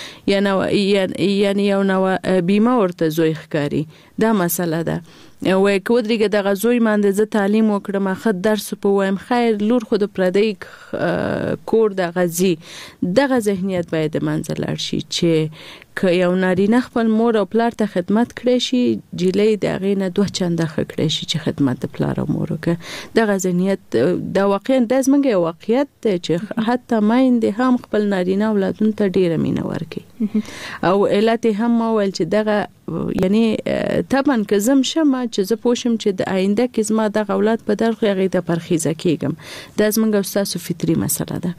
یعنی یعنی یو نو بیمه ورته زوی ښکاری دا مسله ده وای کودريګه د غزوی باندې زه تعلیم وکړم خد درس په وایم خیر لور خود پردی کور د غزي دغه ذهنیت باید منځلار شي چې که یو نارینه خپل مور او پلار ته خدمت کړي شي جلې د غینه دوه چنده خکړي شي چې خدمت د پلار او مور وکړي دغه ذهنیت د واقعا د زمنګ واقعیت چې حتی مایندې هم خپل نارینه اولادون ته ډیره مینه ورکړي او علت هم ول چې دغه یعنی طبعا که زم شمه چې زه پوښم چې د آینده کې زما د اولاد په درخه غي ته پرخیزه کیږم د زمنګ استاد فطری مسله ده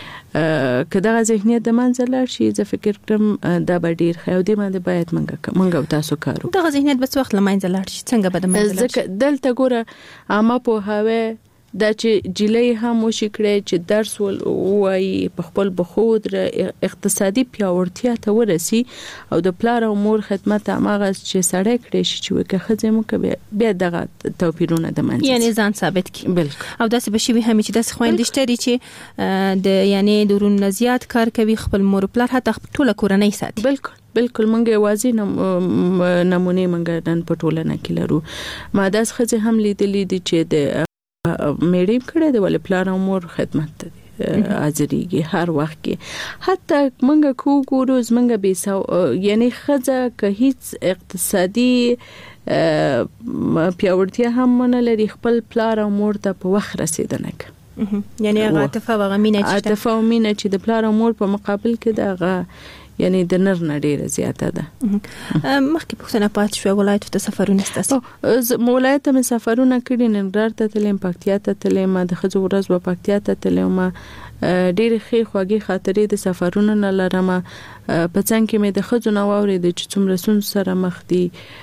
که دغه ذهنیت د منځلار شي زه فکر کوم دا به ډیر خو دې باندې باید منګه منګه تاسو کارو دغه ذهنیت به څو وخت لمنځلار شي څنګه به د منځلار شي دلته ګوره اما په هوا دا چې جلې هم وشي کړي چې درس ول وای په خپل بخود اقتصادي پیاوړتیا ته ورسي او د پلار او مور خدمت هغه چې سړی کړي شي چې وکه خځه مو کې بیا دغه توپیرونه د منځ یعنی ځان ثابت کی بالکل او داسې بشي هم چې داسې خويندشتري چې د یعنی درون زیات کار کوي خپل مور پلار حتی ټوله کورنۍ ساتي بالکل بالکل منګه واضح نمونه منګه نن په ټولنه کې لرو ما داس خځه هم لیدلې دي چې د میډیم کړه د ول پلان او مور خدمت ته حاضرېږي هر وخت کې حتی منګه کو ګورو زمنګ به سو یعنی خزه که هیڅ اقتصادي پیاوړتیا هم نه لري خپل پلان او مور ته په وخت رسیدنه کوي یعنی عاطفه او غمینه چې عاطفه او مینه چې د پلان او مور په مقابل کې دغه یعنی د نر نه ډیره زیاته ده مخکې پښتنه پات شو ولایت ته سفرونه ستاسو ولایت ته سفرونه کړي ننګرهار ته تلم پکتیا ته تلم د خزو ورځ په پکتیا ته تلم ډېر ښه خوږی خاطرې د سفرونه نه لرم په څنګه کې مې د خزو نو اورید چې څومره سن سره مخ دي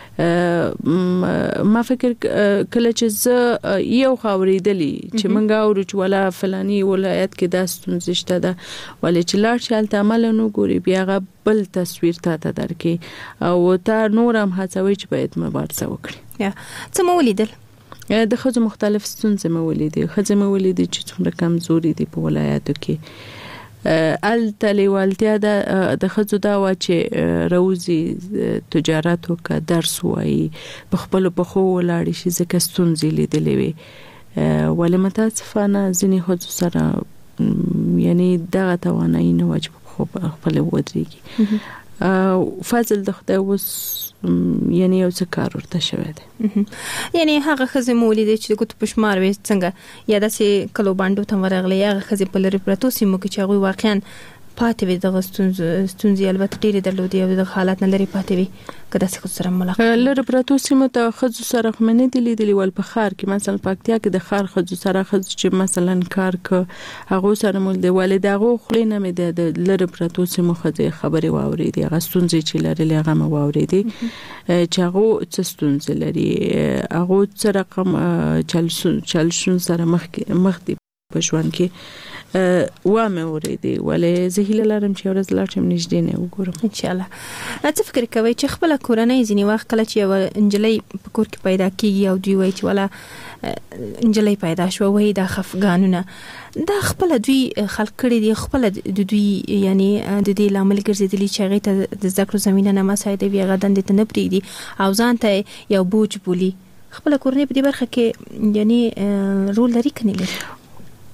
ما فکر کله چې زه یو خاورېدلی چې منګه اورو چې ولا فلاني ولایت کې د ستونزې شته ده ولې چې لاړ شالته عمل نو ګوري بیا بل تصویر ته ته درکې او تا نورم هڅوي چې باید مبارزه وکړي یا څه مو ولیدل د خځو مختلف ستونزې مو ولیدي خځې مو ولیدي چې څومره کمزوري دي په ولایتو کې ال تلیوالتیا د خځو دا و چې روزي تجارت او کا درس وای په خپل په خو ولاړ شي ځکه ستونزې لیدلې وي ولې متاسفانه ځینې خځو سره یعنی دغه توانایي نه واجب خو خپل ودرېږي فضل د خدای وس یعنی یو څه کار ورته شوی دی یعنی هغه خزه مولید چې کوت پښمار وي څنګه یا داسې کلو باندې ته ورغلی هغه خزه په لری پرتو سیمو کې چې هغه واقعا پاتې وي د ستونزې البته ډېر درلودي او د حالات نه لري پاتې وي کدا څه سره ملاقات لری پرتو سیمو ته خزو سره خمنه دي لیدلی ول په خار کې مثلا پکتیا کې د خار خزو سره خزو چې مثلا کار ک هغه سره مول دی ولید هغه خلینه مې د لری پرتو سیمو خزه خبري واورېدي هغه ستونزې چې لري هغه مې واورېدي چې هغه څه ستونزې لري هغه څه رقم چل چل شون سره مخ مخ دی په ژوند کې و مې ورېدي ولې زه هیله لرم چې ورځ لا چې نږدې نه وګورم ان شاء الله څه فکر کوي چې خپل کورنۍ ځینی وخت کله چې یو انجلۍ په کور کې پیدا کیږي او دوی وایي چې ولا انجلۍ پیدا شو وایي د خفګانونه دا خپل دوی خلق کړي دي خپل د دوی یعنی د دې لامل ګرځېدلی چې هغه ته د ذکر زمينه نه مساعده وي هغه دند ته نه پریږدي او ځان ته یو بوج بولی خپل کورنۍ په دې برخه کې یعنی رول لري کني لري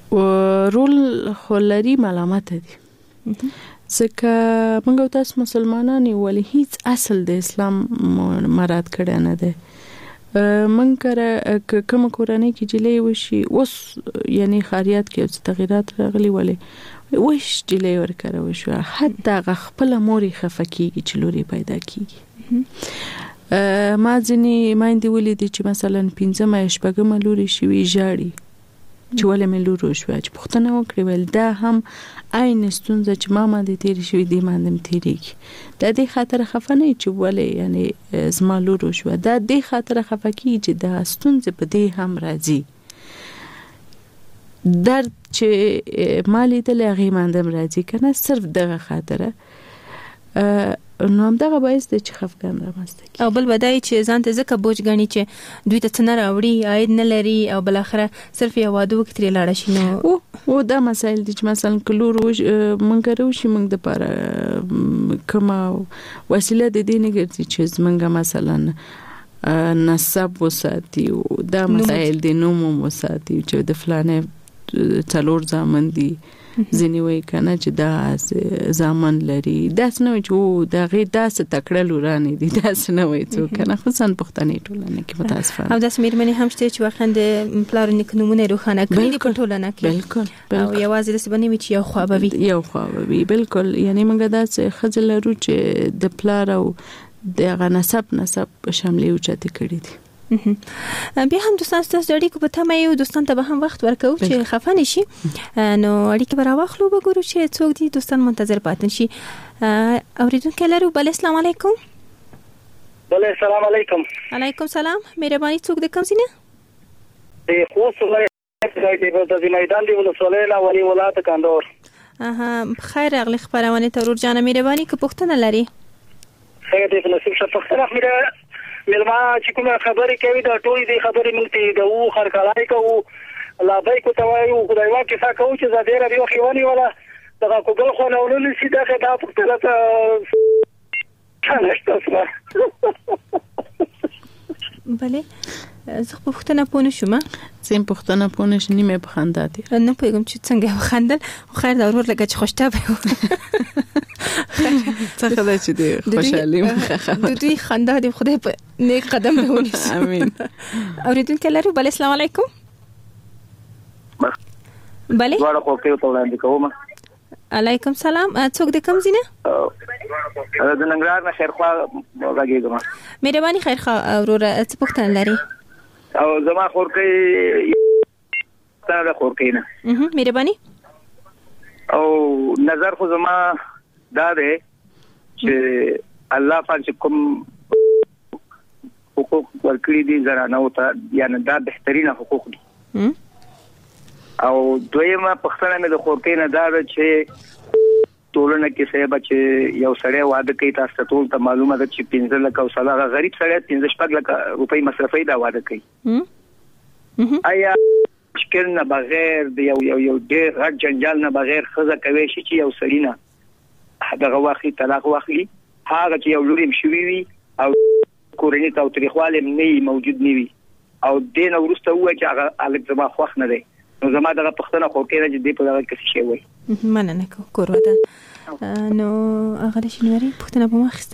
رول خلري ملامت دي ځکه موږ تاسو مسلمانان یو ولې هیڅ اصل د اسلام مراد کړی نه دی. موږ کړه کوم کورنۍ کې جلې وشي اوس یعنی خاریات کې تغیرات راغلي ولې وش جلې ورکړه وشو حتی خپل موري خفکیږي چې لوري پیدا کیږي. ما ځنی مایندې ولیدي چې مثلا پنځه مې شپږم لوري شوي جاړي چې ولې مې لور وشو چې پښتنه وکړي ول دا هم عین ستونزه چې ماما دې تیر شوی دی ماندم تیریږي دا دې خاطر خفنه چې ولې یعنی زما لور وشو دا دې خاطر خفکی چې دا ستونزه په دې هم راځي درد چې مالی ته لغې ماندم راځي کنه صرف دغه خاطره نو هم دغه باعث د چې خفګان رامنځته کی. او بل بدای چې ځان ته ځکه بوج غني چې دوی ته څنګه راوړي عاید نه لري او بل اخره صرف یو واده وکړي لاړ شي نو او دا مسایل دي چې مثلا کلور مونږ راو شي مونږ د پاره کومه وسیله د دې نه ګرځي چې مونږ مثلا نسب وساتي او دا مسایل دي نو مو وساتي چې د فلانه څلور ځامن دي ځنی وای کنه چې دا ځامن لري داس نه چې دا غي داس تکړه لورانه دي داس نه وای څو کنه خصن پښتني ټولنه کې متاسفانه او داس مېرمنې هم شته چې وخند پلارونه کلمونه روخانه کړي په ټولنه کې بالکل او یوازې د سبنې چې یو خوابوي یو خوابوي بالکل یعنی موږ داس خځل لرو چې د پلار او د غنسب نسب شاملې اوچته کړي دي. بیا هم دوستان ستاسو د اړیکو په تمه یو دوستان ته به هم وخت ورکوو چې خفه نشي نو اړیکې به راواخلو وګورو چې څوک دي دوستان منتظر پاتې شي. اوریدونکو لرو بل اسلام علیکم. بل السلام علیکم. علیکم سلام مهرباني څوک د کوم سینه؟ د خوست ولایت د میدان دی ولسوالۍ لا ولي ولایت کندور. اها خیر اغلی خبرونه ته ورور جان مهرباني که پښتنه لري. خیر دې نصیب شه پښتنه مې ملما چې کومه خبرې کوي دا ټولې دې خبرې موږ ته د وو خرکلای کوو لا بای کو توایو خدای واکه څه کوو چې زده را یو خيونی ولا دا کوګل خو نه ولول شي دا دا پښتنه ته څنګه ستاسو بله زه پښتنه پونه شوم زم پښتنه پونه شنی مې بخنده دي نه پېږم چې څنګه وخندل خیر دا ورور لګه چې خوشته به څنګه دا چې دی خوشالي مخه د دوی خندا دې خدای په نیک قدم له ونیسي امين. اوریدونکو لرو بل السلام علیکم. بله واړه خو کې ته وړاندې کوم. علیکم سلام څوک د کوم زینه؟ د ننګرهار نه خیرخوا راګیږم. مهرباني خیرخوا ورور څه پوښتنه لري؟ او زما خورکې ستاره خورکې نه. مهرباني او نظر خو زما دا ده چې الله پاک کوم حقوق ورکړي دي زرانه او ته یعنی دا بهترینه حقوق دي. او دویمه پښتنه مې د خورکې نه دا ده چې ټولنه کې څه بچي یو سړی واده کوي تاسو ټول ته معلومه ده چې پنځه لک او سلاغه غریب سړی پنځه شپږ لک روپۍ مصرفي دا واده کوي. آیا مشکل نه بغیر د یو یو یو ډېر غټ جنجال نه بغیر خزه کوي شي چې یو سړی نه دغه واخلي طلاق واخلي هغه چې یو لوري مشوي وي او کورنۍ ته تاریخواله نه موجود نه وي او دین ورسته وای چې هغه الګ زما خوښ نه دی نو زما دغه پښتنه خو کې نه دې په دغه کې شي وای مننه کو کورودا نو هغه شنوري پښتنه په مخسته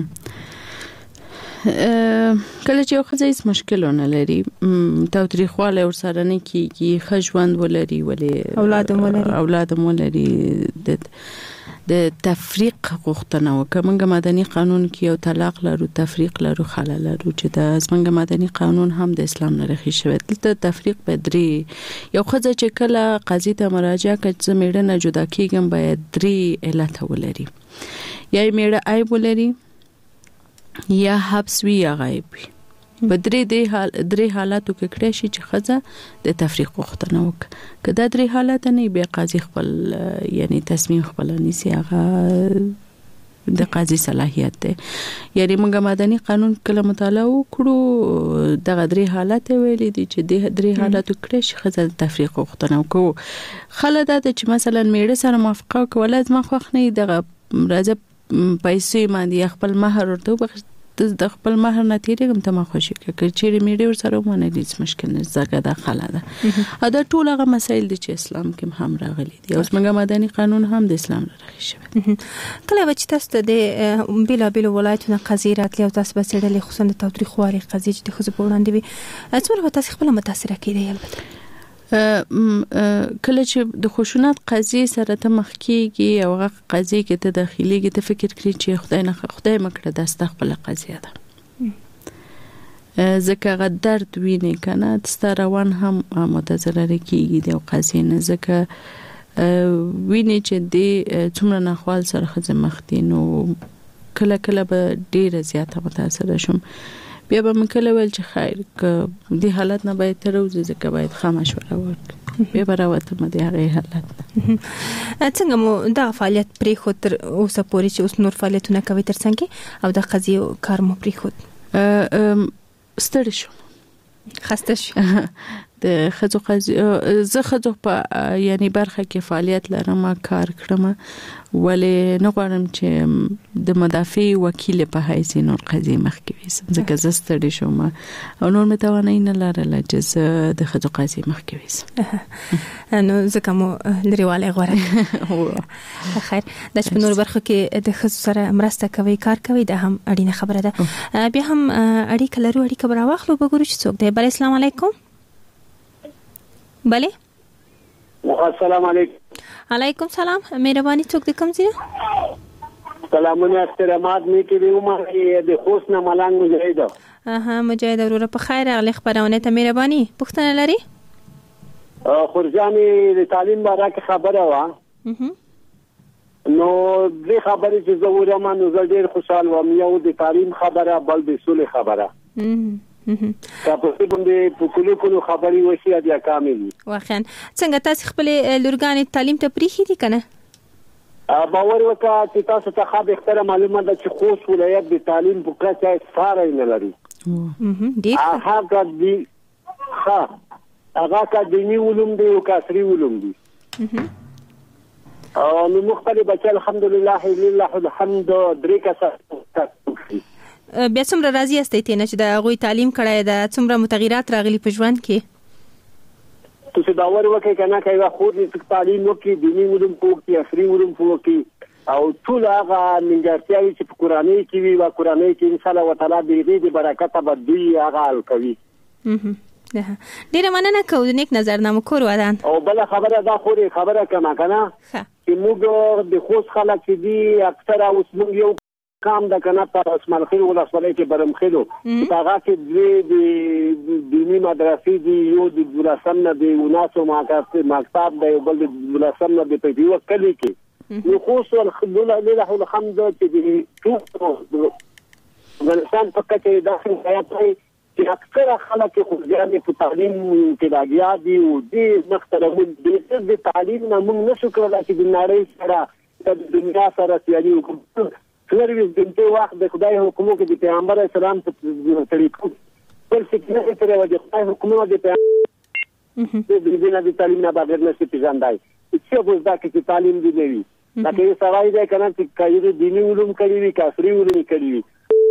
کله چې یو خزایس مشکلونه لري تاوتریخواله ور سره نه کیږي خجوند ولري ولې اولاد ولري اولاد ولري د د تفریق غوښتنه وکړه مدني قانون کې یو طلاق لرو تفریق لرو خلل لرو چې د زمنګ مدني قانون هم د اسلام نه رخي شوی دلته تفریق بدري یو خزه چې کله قاضي ته مراجعه کوي چې میړه نه جدا کیږم باید درې علت ولري یا میړه عیب ولري یا حبس وی یا غایب وی بدرې د حال درې حالاتو کې کړی شي چې خزه د تفریق غوښتنه وکړي کله درې حالات نه به قاضي خپل یعنی تصمیم خپل نیسي هغه د قاضي صلاحیت ده یعنی موږ مدني قانون کله مطالعه وکړو دغه درې حالات ویلي دي چې د درې حالاتو کړی شي خزه د تفریق غوښتنه وکړي خلک دا چې مثلا میړه سره موافقه کوي ولازم خوښ نه دغه راځي پیسې باندې خپل مہر ورته د خپل مہر نه تیرېږم ته ما خوشي کې چې میډي ور سره مونږ نه هیڅ مشکل نه زګه د خلا ده دا ټول هغه مسایل دي چې اسلام کې هم راغلي دي اوس موږ مدني قانون هم د اسلام راغلي شوی کله چې تاسو د بلا بلا ولایتونو قضیې راتلې او تاسو به سړلې خصوصا د تاوتریخوالي قضیې چې د خزو په وړاندې وي څومره تاسو خپل متاثر کېدی البته کله چې د خشونت قضیې سره ته مخ کېږي او هغه قضیې کې ته داخليږي ته فکر کړی چې خدای نه خدای مکړه د استغفر قضیه ده ځکه هغه درد ویني کنه د روان هم متضرر کېږي د قضیې نه ځکه ویني چې د څومره ناخوال سره خزه مخ دي نو کله کله به ډیره زیاته متاثر شم بیا به مکله ول چې خیر ک دې حالت نه باید تر اوسه ځکه باید خامشوره ورک بیا به راوته مده هغه حالت څنګه مو دا فعالیت پرې خو تر اوسه پورې چې اوس نور فعالیتونه کوي تر څنګه او د قضیه کار مو پرې خو ستړي شو خسته شو د خزو قضیه زه خزو په یعنی برخه کې فعالیت لرم کار کړم ولې نه غواړم چې د مدافع وکیل په حیث نور قضیه مخکې وسم ځکه زه ستړي شوم او نور مې توانای نه لرله چې زه د خزو قضیه مخکې وسم نو ځکه مو لريواله غوړه خیر د چې نور برخه کې د خزو سره مرسته کوي کار کوي دا هم اړینه خبره ده بیا هم اړیکه لرو اړیکه براوخلو وګورو چې څوک دی بل اسلام علیکم بله السلام علیکم علیکم سلام مهرباني څوک د کوم ځای سلامونه احترامات می کې عمر د خوست نه ملنګ مجاهد اها مجاهد وروره په خیر اغلی خبرونه ته مهرباني پښتنه لري خورجاني د تعلیم باره کې خبره وا نو د خبرې چې زه ورم نو زه ډیر خوشاله وم یو د تعلیم خبره بل د سولې خبره تاسو په دې په کلو کلو خبري وشي د کامل واخا څنګه تاسو خپل لورګانې تعلیم ته پریخي دي کنه باور وکړه چې تاسو ته خاب اختر معلومه ده چې خوست ولایت د تعلیم په کچه ساره نه لري ډیر هغه دي ها هغه کا دینی علوم دي او کسری علوم دي او نو مختلف بچ الحمدلله لله الحمد درې کسه بیا څومره راضي استئ ته چې د غوي تعلیم کړای دا څومره متغیرات راغلي په ژوند کې تاسو دا ور وکړئ کنه کایو خو دې تعلیم وکي دینی علوم کوي افری علوم کوي او ټول هغه منځارتیاوي چې په قرآني کې وی او قرآني کې ان شاء الله تعالی به دې برکت به دوی هغه حل کوي ډیره مننه کوم نیک نظر نامو کور ودان او بل خبره دا خو خبره کما کنه چې موږ د خوست خلک دي اکثره اوس موږ یو کام د کنه پر اسمان خیل ولسوالۍ کې برم خیلو هغه کې د دینی مدرسې دی یو د ولسم نه دی وناسو مکتب دی بل د ولسم نه دی په دیو کلی کې نو خو الحمدلله لله الحمد چې دی ټول ولسم فقط داخل حیات چې اکثر خلک خو ځان په تعلیم کې راګیا دي او د مختلفو د تعلیم نه موږ نشو کولای چې د نړۍ سره د دنیا سره سیالي وکړو سرویس دنته وخت د خدای حکم کې د پیغمبر اسلام په طریقو پر څه نه تر وجه خدای حکم د پیغمبر د دې نه تعلیم نه بغیر نشي پیژندای چې په ځکه چې تعلیم دی نوي دا کې سوای دی کنه چې کایره دینی علوم کوي وی کافری علوم کوي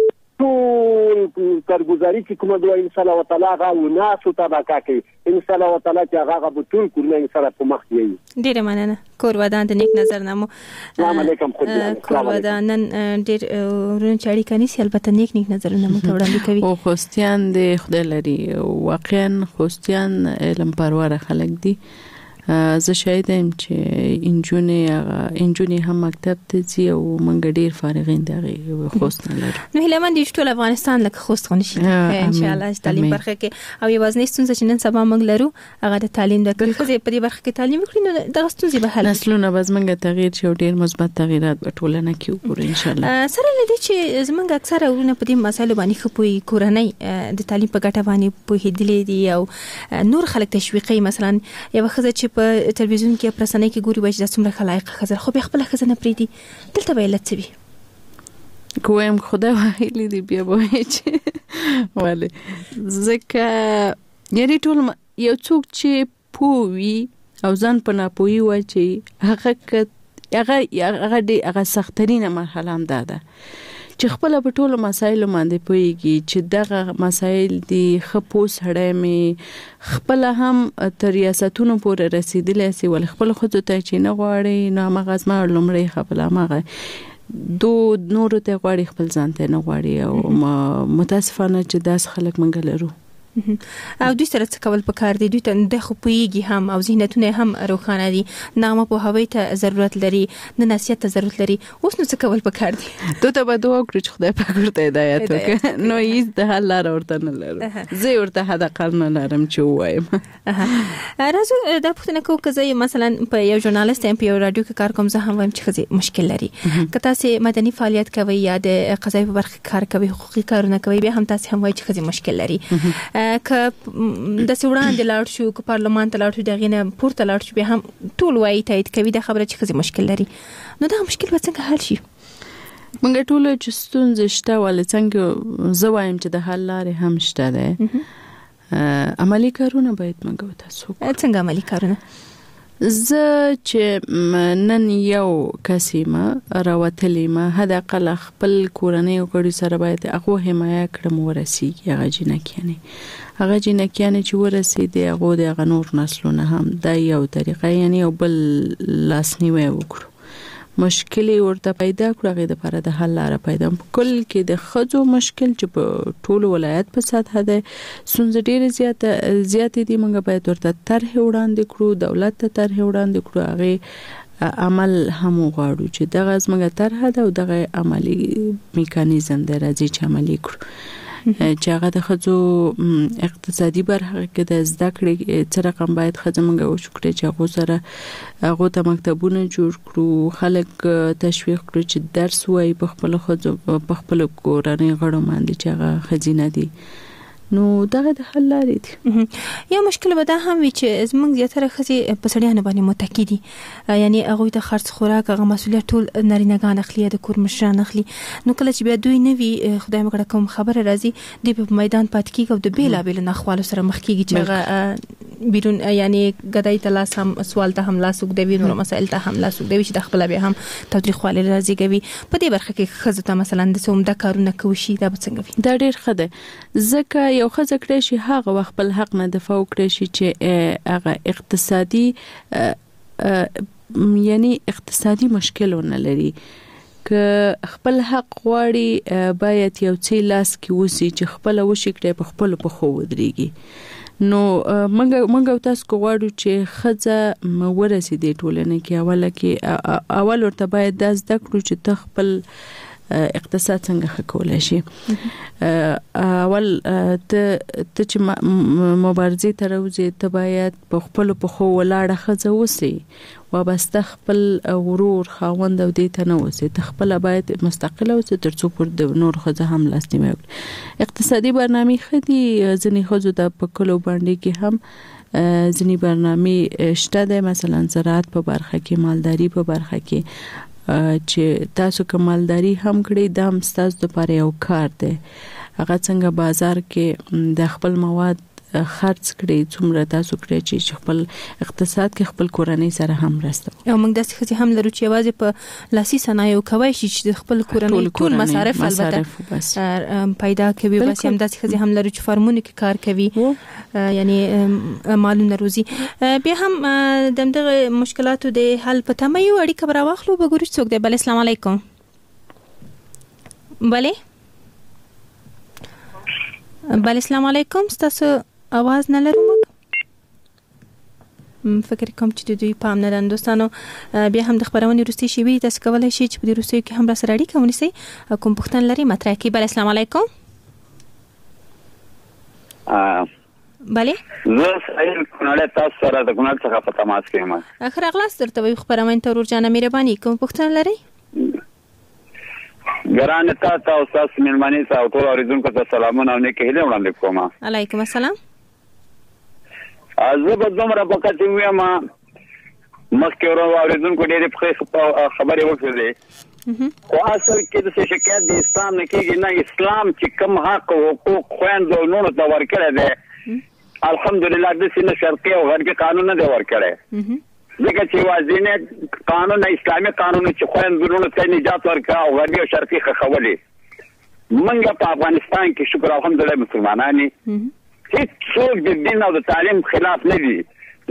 ټول کارګزاري چې کومه دوه ان شاء الله تعالی غو ناسو تباکا کوي ان شاء الله تعالی چې هغه به ټول کورنۍ ان شاء الله په مخ دی ډیره مننه کور ودان د نیک نظر نامو السلام علیکم کور ودان نن ډیر ورن چاړي کني سی البته نیک نیک نظرونه مو وړاندې کوي او خوستیان د خدای لري واقعا خوستیان علم پرور خلک دي زه شاهدم چې انجونی انجونی هم مکتب ته ځي او منګ ډیر فارغین دغه خوست نه لري نو هلمند د ټول افغانستان لکه خوست غونډه شي ان شاء الله تعلیم برخه کې او یوازې ستونزه چې نن سبا موږ لرو هغه د تعلیم د کلخه په دې برخه کې تعلیم وکړي نو د ستونزې به حل نسلونه به زمونږ تغییر شي ډیر مثبت تغیرات به ټولنه کې وګورو ان شاء الله سره لدی چې زمونږ اکثره ورونه په دې مسایلو باندې خپوي کورنۍ د تعلیم په ګټه باندې په هدلې دي او نور خلک تشویقي مثلا یو خزه چې په تلویزیون کې پرسنۍ کې ګوري وای چې څومره خلایق خزر خو به خپل خزنه پریدي دلته به علت وي کوم خدای وایلی دی بیا وای چې ولی ځکه یعنی ټول یو څوک چې پوي او ځان په ناپوهي وای چې هغه هغه هغه د هغه سخترینه مرحله هم ده چې خپل په ټولو مسایلو باندې پويږي چې دغه مسایل دي خپوس هړې می خپل هم تر ریاستونو پورې رسیدلې سي ول خپل خود ته چې نه غواړي نو مغاز ما لمړی خپل ماغه دو نور ته غواړي خپل ځان ته نه غواړي او متاسفانه چې داس خلک منګ لرو او دوی سره څه کول پکار دي دوی ته د خو پويږي هم او ذهنونه هم روښانه دي نامه په هوی ته ضرورت لري نه نصیحت ته ضرورت لري اوس نو څه کول پکار دي ته ته به دوه کړی چې خدای پاک ورته هدایت وکړي نو هیڅ د حل لار ورته نه لرو زه ورته هدا قانون لرم چې وایم راځو دا پوښتنه کوم که زه مثلا په یو ژورنالیست ام پی او رادیو کې کار کوم زه هم وایم چې خزي مشکل لري که تاسو مدني فعالیت کوي یا د قضایي په برخه کار کوي حقوقي کارونه کوي به هم تاسو هم وایي چې خزي مشکل لري که د سوډان د لاړ شو که پارلمان ته لاړ شو دغه نه پورته لاړ شو به هم ټول وایي تایید کوي د خبره چې خزي مشکل لري نو دا مشکل به څنګه حل شي موږ ټول چې ستونزې شته ول څنګه زه وایم چې د حل لارې هم شته ده عملی کارونه باید موږ تاسو څنګه عملی کارونه زه چې نن یو کسیمه راوتلې ما هدا قل خپل کورنۍ او کړي سره باید هغه حمایه کړم ورسي هغه جنکیانه هغه جنکیانه چې ورسي دی هغه د غنور نسلونه هم د یو طریقه یعنی یو بل لاسنیوي وکړو مشکل ورته پیدا کړغه د لپاره د حل لار پیدا کول کې د خځو مشکل چې په ټول ولایت په سطح ده سنځ ډیر زیات زیات دي موږ باید ورته طرح وړاندې کړو دولت ته طرح وړاندې کړو هغه عمل هم غواړو چې دغه زموږ طرح ده او دغه عملی میکانیزم دی راځي چې عملی کړو چې هغه د خځو اقتصادي برخه کې د زده کړې څه رقم باید خځه موږ وشکړي چې هغه سره هغه ته مکتبونه جوړ کړو خلک تشویق کړو چې درس وایي په خپل خځو په خپل کورنۍ غړو باندې چې هغه خزینه دي نو دغه د حل لري یو مشکل به دا هم وي چې زمونږ زیاتره خزي په سړیانو باندې متکی دي یعنی هغه ته خرڅ خوراک هغه مسولیت ټول نارینه‌ګان اخلي د کور مشران اخلي نو کله چې بیا دوی نه وي خدای مګړه کوم خبره راځي دی په میدان پات کیږي او د بیلا بیل نخوالو سره مخ کیږي چې هغه بیرون یعنی غدای ته لاس هم سوال ته هم لاس وګدوي نو مسائل ته هم لاس وګدوي چې د خپل بیا هم تاریخوالي راځي کوي په دې برخه کې خزه ته مثلا د سومده کارونه کوي دا به څنګه وي دا ډیر ښه ده ځکه یو خزه کړی شي هغه وخت خپل حق نه دفاع وکړي شي چې هغه اقتصادي یعنی اقتصادي مشکلونه لري که خپل حق غواړي باید یو څه لاس کې وسی چې خپل وشي کړي په خپل په خو ودرېږي نو منګ منګ تاسو کو غواړو چې خزه ورسې د ټولنې کې اوله کې اول ورته باید د زده کړو چې تخپل اقتصاد څنګه خکولای شي اول ته ته چې مبارزه تروزي ته باید په خپل په خو ولاړه خزه وسی وابسته خپل ورور خاوند او دې ته نه وسی ته خپل باید مستقله او ترڅو پر د نور خزه هم لاسنیوي اقتصادي برنامه خدي ځنی خزو د پکلو باندې کې هم ځنی برنامه شته ده مثلا زراعت په برخه کې مالداري په برخه کې چې تاسو کمالداري هم کړی د هم ستاسو لپاره یو کار دی هغه څنګه بازار کې د خپل مواد خرڅ کړي څومره تاسو کړی چې خپل اقتصاد کې خپل کورنۍ سره هم راسته او موږ داسې خزي هم لرو چې واځي په لاسي صنایع کوي چې خپل کورنۍ ټول مصارف البته پیدا کوي بس هم داسې خزي هم لرو چې فارمونه کې کار کوي یعنی مالونه روزي بیا هم دغه مشکلاتو د حل په تمه یو اړیکه براوخلو به ګورو څوک دی بل اسلام علیکم بله بل اسلام علیکم تاسو आवाज نه لرم فکر کوم چې دوی پام نه دند دوستانو بیا هم د خبرونې روسي شي وي تاسو کولای شئ چې په روسي کې هم را سره اړیکه ونیسئ کوم پښتن لري مطرح کې بل اسلام علیکم بله زه سایل کونړ تاسو سره د کونړ څخه په تماس کې یم اخر اغلاس درته وي خبرونه تر ورجانه مهرباني کوم پښتن لري ګرانه تاسو او تاسو مېلمانه تاسو ټول اوریدونکو ته سلامونه او نیکه هیله وړاندې کوم علیکم السلام زه به دومره پکې ویم مخکې ورو اوریدونکو ډېرې خبرې وکړې خو اصل کې د شکایت د اسلام نه کېږي نه اسلام چې کوم حق او حقوق خويند او نور ته ورکړي دي الحمدلله د سینې شرقي او غربي قانون نه دی ورکړي ځکه چې وازینه قانون اسلامي قانون چې خويند نور ته نجات ورکړي او غربي او شرقي خولي منګه په افغانستان کې شکر الحمدلله مسلمانان هیڅ څوک د دین او د تعلیم خلاف نه دي.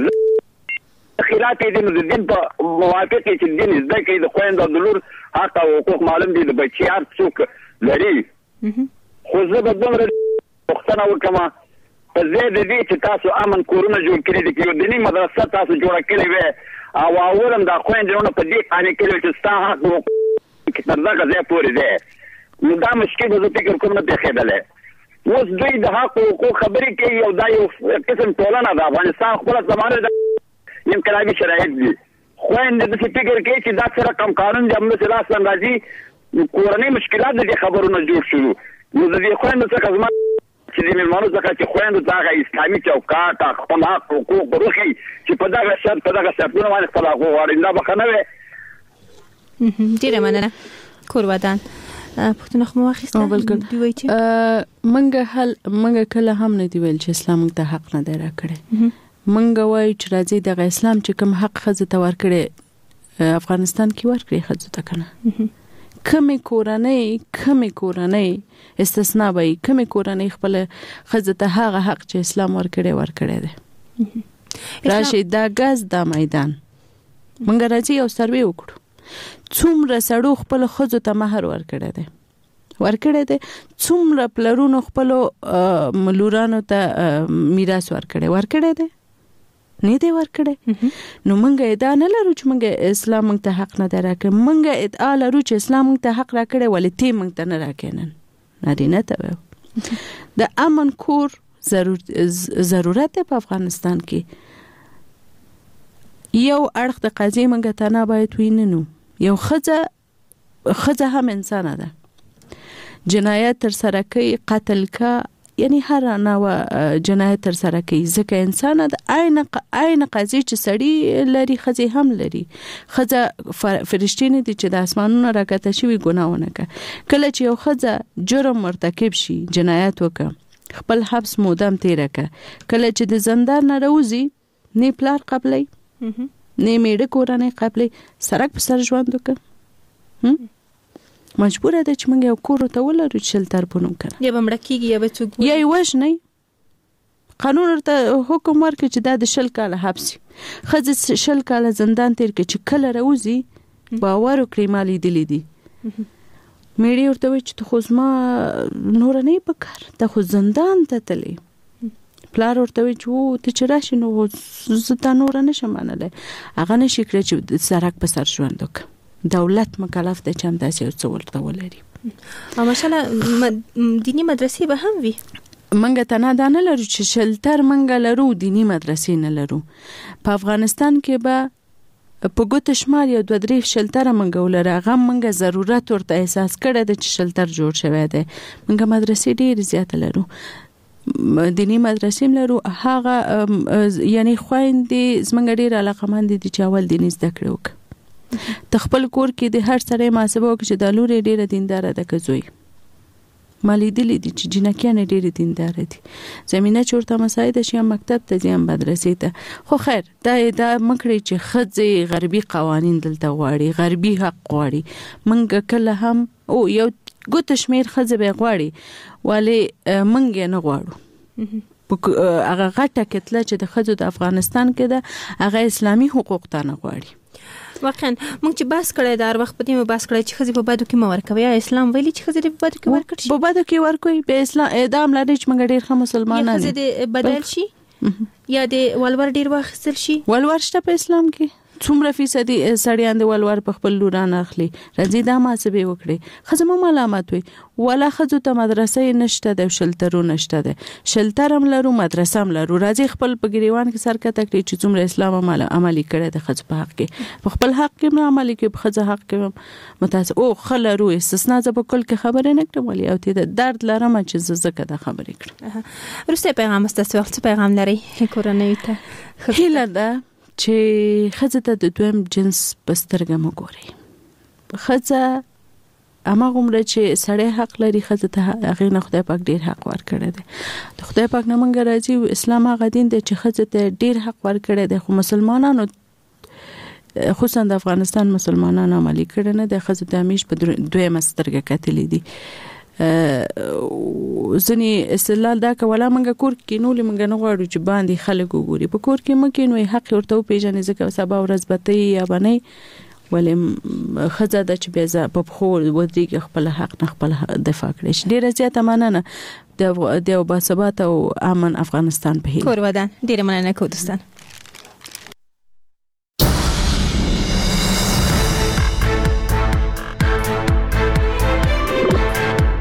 خلاف دي نو د دین په موافق چې دین زده کوي د خويند او د لور حق او حقوق معلوم دي د بچي هر څوک لري. خو زه به دومره پوښتنه وکړم په ځای د دې چې تاسو امن کورونه جوړ کړي دي چې یو دیني مدرسه تاسو جوړه کړې وي او اولم د خويندونو په دې قانې کې چې ستا حق کې تر دغه ځای پورې دی نو دا مشکل به زه فکر کوم نه پېښېدلی. اوس دوی د حق او حقوق خبرې کوي او دا یو قسم ټولنه ده. افغانستان خپله زمانه د انقلابي شرایط دي. خویندې داسې فکر کوي چې دا څه رقم قانون دی همداسې لاس اندازي کورنۍ مشکلات د دې خبرونه جوړ شولو. نو د دې خویندو څخه زما چې د مېلمنو څخه چې خویندو ته هغه اسلامي چوکاټ خپل حق حقوق وروښيي چې په دغه شرط په دغه شرطونه باندې خپل حقوق غواړي دا به ښه نه وي. ډېره مننه کورودان. پښتون خو واخیسته بالکل دوی چې منګه حل منګه کله هم نه دی ویل چې اسلام ته حق نه دی راکړي. منګه وای چې راځي د اسلام چې کوم حق خزه ته ورکړي افغانستان کې ورکړي خزه ته کنه کمه کورنۍ کمه کورنۍ استثناء وای کمه کورنۍ خپل خزه ته هغه حق چې اسلام ورکړي ورکړي دي. راشي دا غاز دا میدان منګه راځي او سروي وکړو څومره سړو خپل خزو ته مہر ورکړي دي ورکړي دي څومره پلرونو خپل ملورانو ته میراث ورکړي ورکړي دي نه دی ورکړي. نو منګه ادعا نه لرو چې منګه اسلام موږ ته حق نه درکړي. منګه ادعا لرو چې اسلام موږ ته حق راکړي ولې تی موږ ته نه راکینن نارینه ته د امن کور ضرورت ضرورت په افغانستان کې. یو اړخ د قاضي منګه ته نه باید ویننو یو خزه خزه هم انسان ده جنایت تر سره کوي قتل کا یعنی هر نوع جنایت تر سره کوي ځکه انسان د عین عین قاضي چې سړی لري خزي هم لري. خزه فرشتي نه دي چې د اسمانونو راکته شي ګناونه کوي. کله چې یو خزه جرم مرتکب شي جنایت وکړي خپل حبس مودم تیر کړي کله چې د زندان نه راوځي نه پلار قبلې نه میړه کورنۍ قبلې سرک په سر ژوند وکړي مجبور ده چې موږ یو کور ته ولرو چې شلتر پونم کړه یا بمړه کیږي یا به څوک یا یوش نه قانون ورته حکم ورکړي چې دا د شل کاله حبس خځه شل کاله زندان تیر کې چې کله راوځي باور وکړي مالي دلی دي میړي ورته وي چې خو زما نور نه پکار ته خو زندان ته تللی پلار ورته وي چې ته چې راشي نو زه تا نور نه شم منلی هغه نشي کړی چې سرک په سر ژوند وکړي. دولت مکلف دی چې هم داسې یو څه ورته ولري. او ماشاءالله دینی مدرسې به هم وي. منګه ته نه دا نه لرو چې شلتر منګه لرو دینی مدرسې نه لرو. په افغانستان کې به په ګوت شمار یو دوه درې شلتر منګه ولره هغه منګه ضرورت ورته احساس کړی دی چې شلتر جوړ شوی دی. منګه مدرسې ډېرې زیاته لرو دینی مدرسې لرو هغه یعنی خویندې زمونږ ډېر علاقمند دي چې اول دیني زده کړې وکړي تخپل کور کې د هر سره محاسبه وکړي چې د لورې ډیره دیندار ده که زوی مالي دلی دي چې جنکیان ډیره دیندار دي زمينه چورته مساعده شي مکتب ته ځم مدرسې ته خو خیر دا دا مکړي چې خځې غربي قوانين دلته غواړي غربي حق غواړي منګه کله هم او یو ګوت شمیر خځې به غواړي ولی منګه نه غواړو هغه غټه کتله چې د خځو د افغانستان کې ده هغه اسلامي حقوق ته نه غواړي. واقعا موږ چې باس کړی دار وخت په دې باس کړی چې خزي په بادو کې مور کوي یا اسلام ویلي چې خزي په بادو کې ورکړي شي په بادو کې ورکوي به اسلام اعدام لري چې موږ ډېر خو مسلمانان خزي د بدل شي یا د ولور ډېر واخیستل شي ولور شته په اسلام کې څومره فیصدي سړیان د ولور په خپل لوران اخلي راځي دا محاسبه وکړي خزمه علامات وي ولا خزو ته مدرسې نشته د شلترو نشته ده شلترم لرو مدرسه هم لرو راځي خپل په ګریوان کې سر کته کړی چې څومره اسلام عملي کړي د خز په حق کې په خپل حق کې نه عملي کې په خز حق کې متاسف او خلرو استثناء ز په کل کې خبره نه کړم ولې او ته درد لرم چې زکه د خبرې کړم ورسته پیغام استاسو وخت پیغام لري کورنۍ ته هیله ده چې خزه ته د دویم جنس بسترګه مګوري خزه اما غومره چې سړی حق لري خزه ته هغه نه خدای پاک ډیر حق ورکړی دی د خدای پاک نه مونږ راځي اسلام هغه دین دی چې خزه ته ډیر حق ورکړی دی خو مسلمانانو خصوصا د افغانستان مسلمانانو عملي کړي نه د خزه ته همیش په دویم سترګه کتلې دي ځنی استدلال دا کوله منګه کور کې نو لمنګه نه غواړو چې باندې خلک وګوري په کور کې مکه نو حق ورته پیژنې ځکه سبا ورځ بته یا باندې ولې خزه د چې بیا په خو ودی خپل حق نه خپل دفاع کړي ډیره زیاته مننه د د با ثبات او امن افغانستان په هیله کور ودان ډیره مننه کو دوستان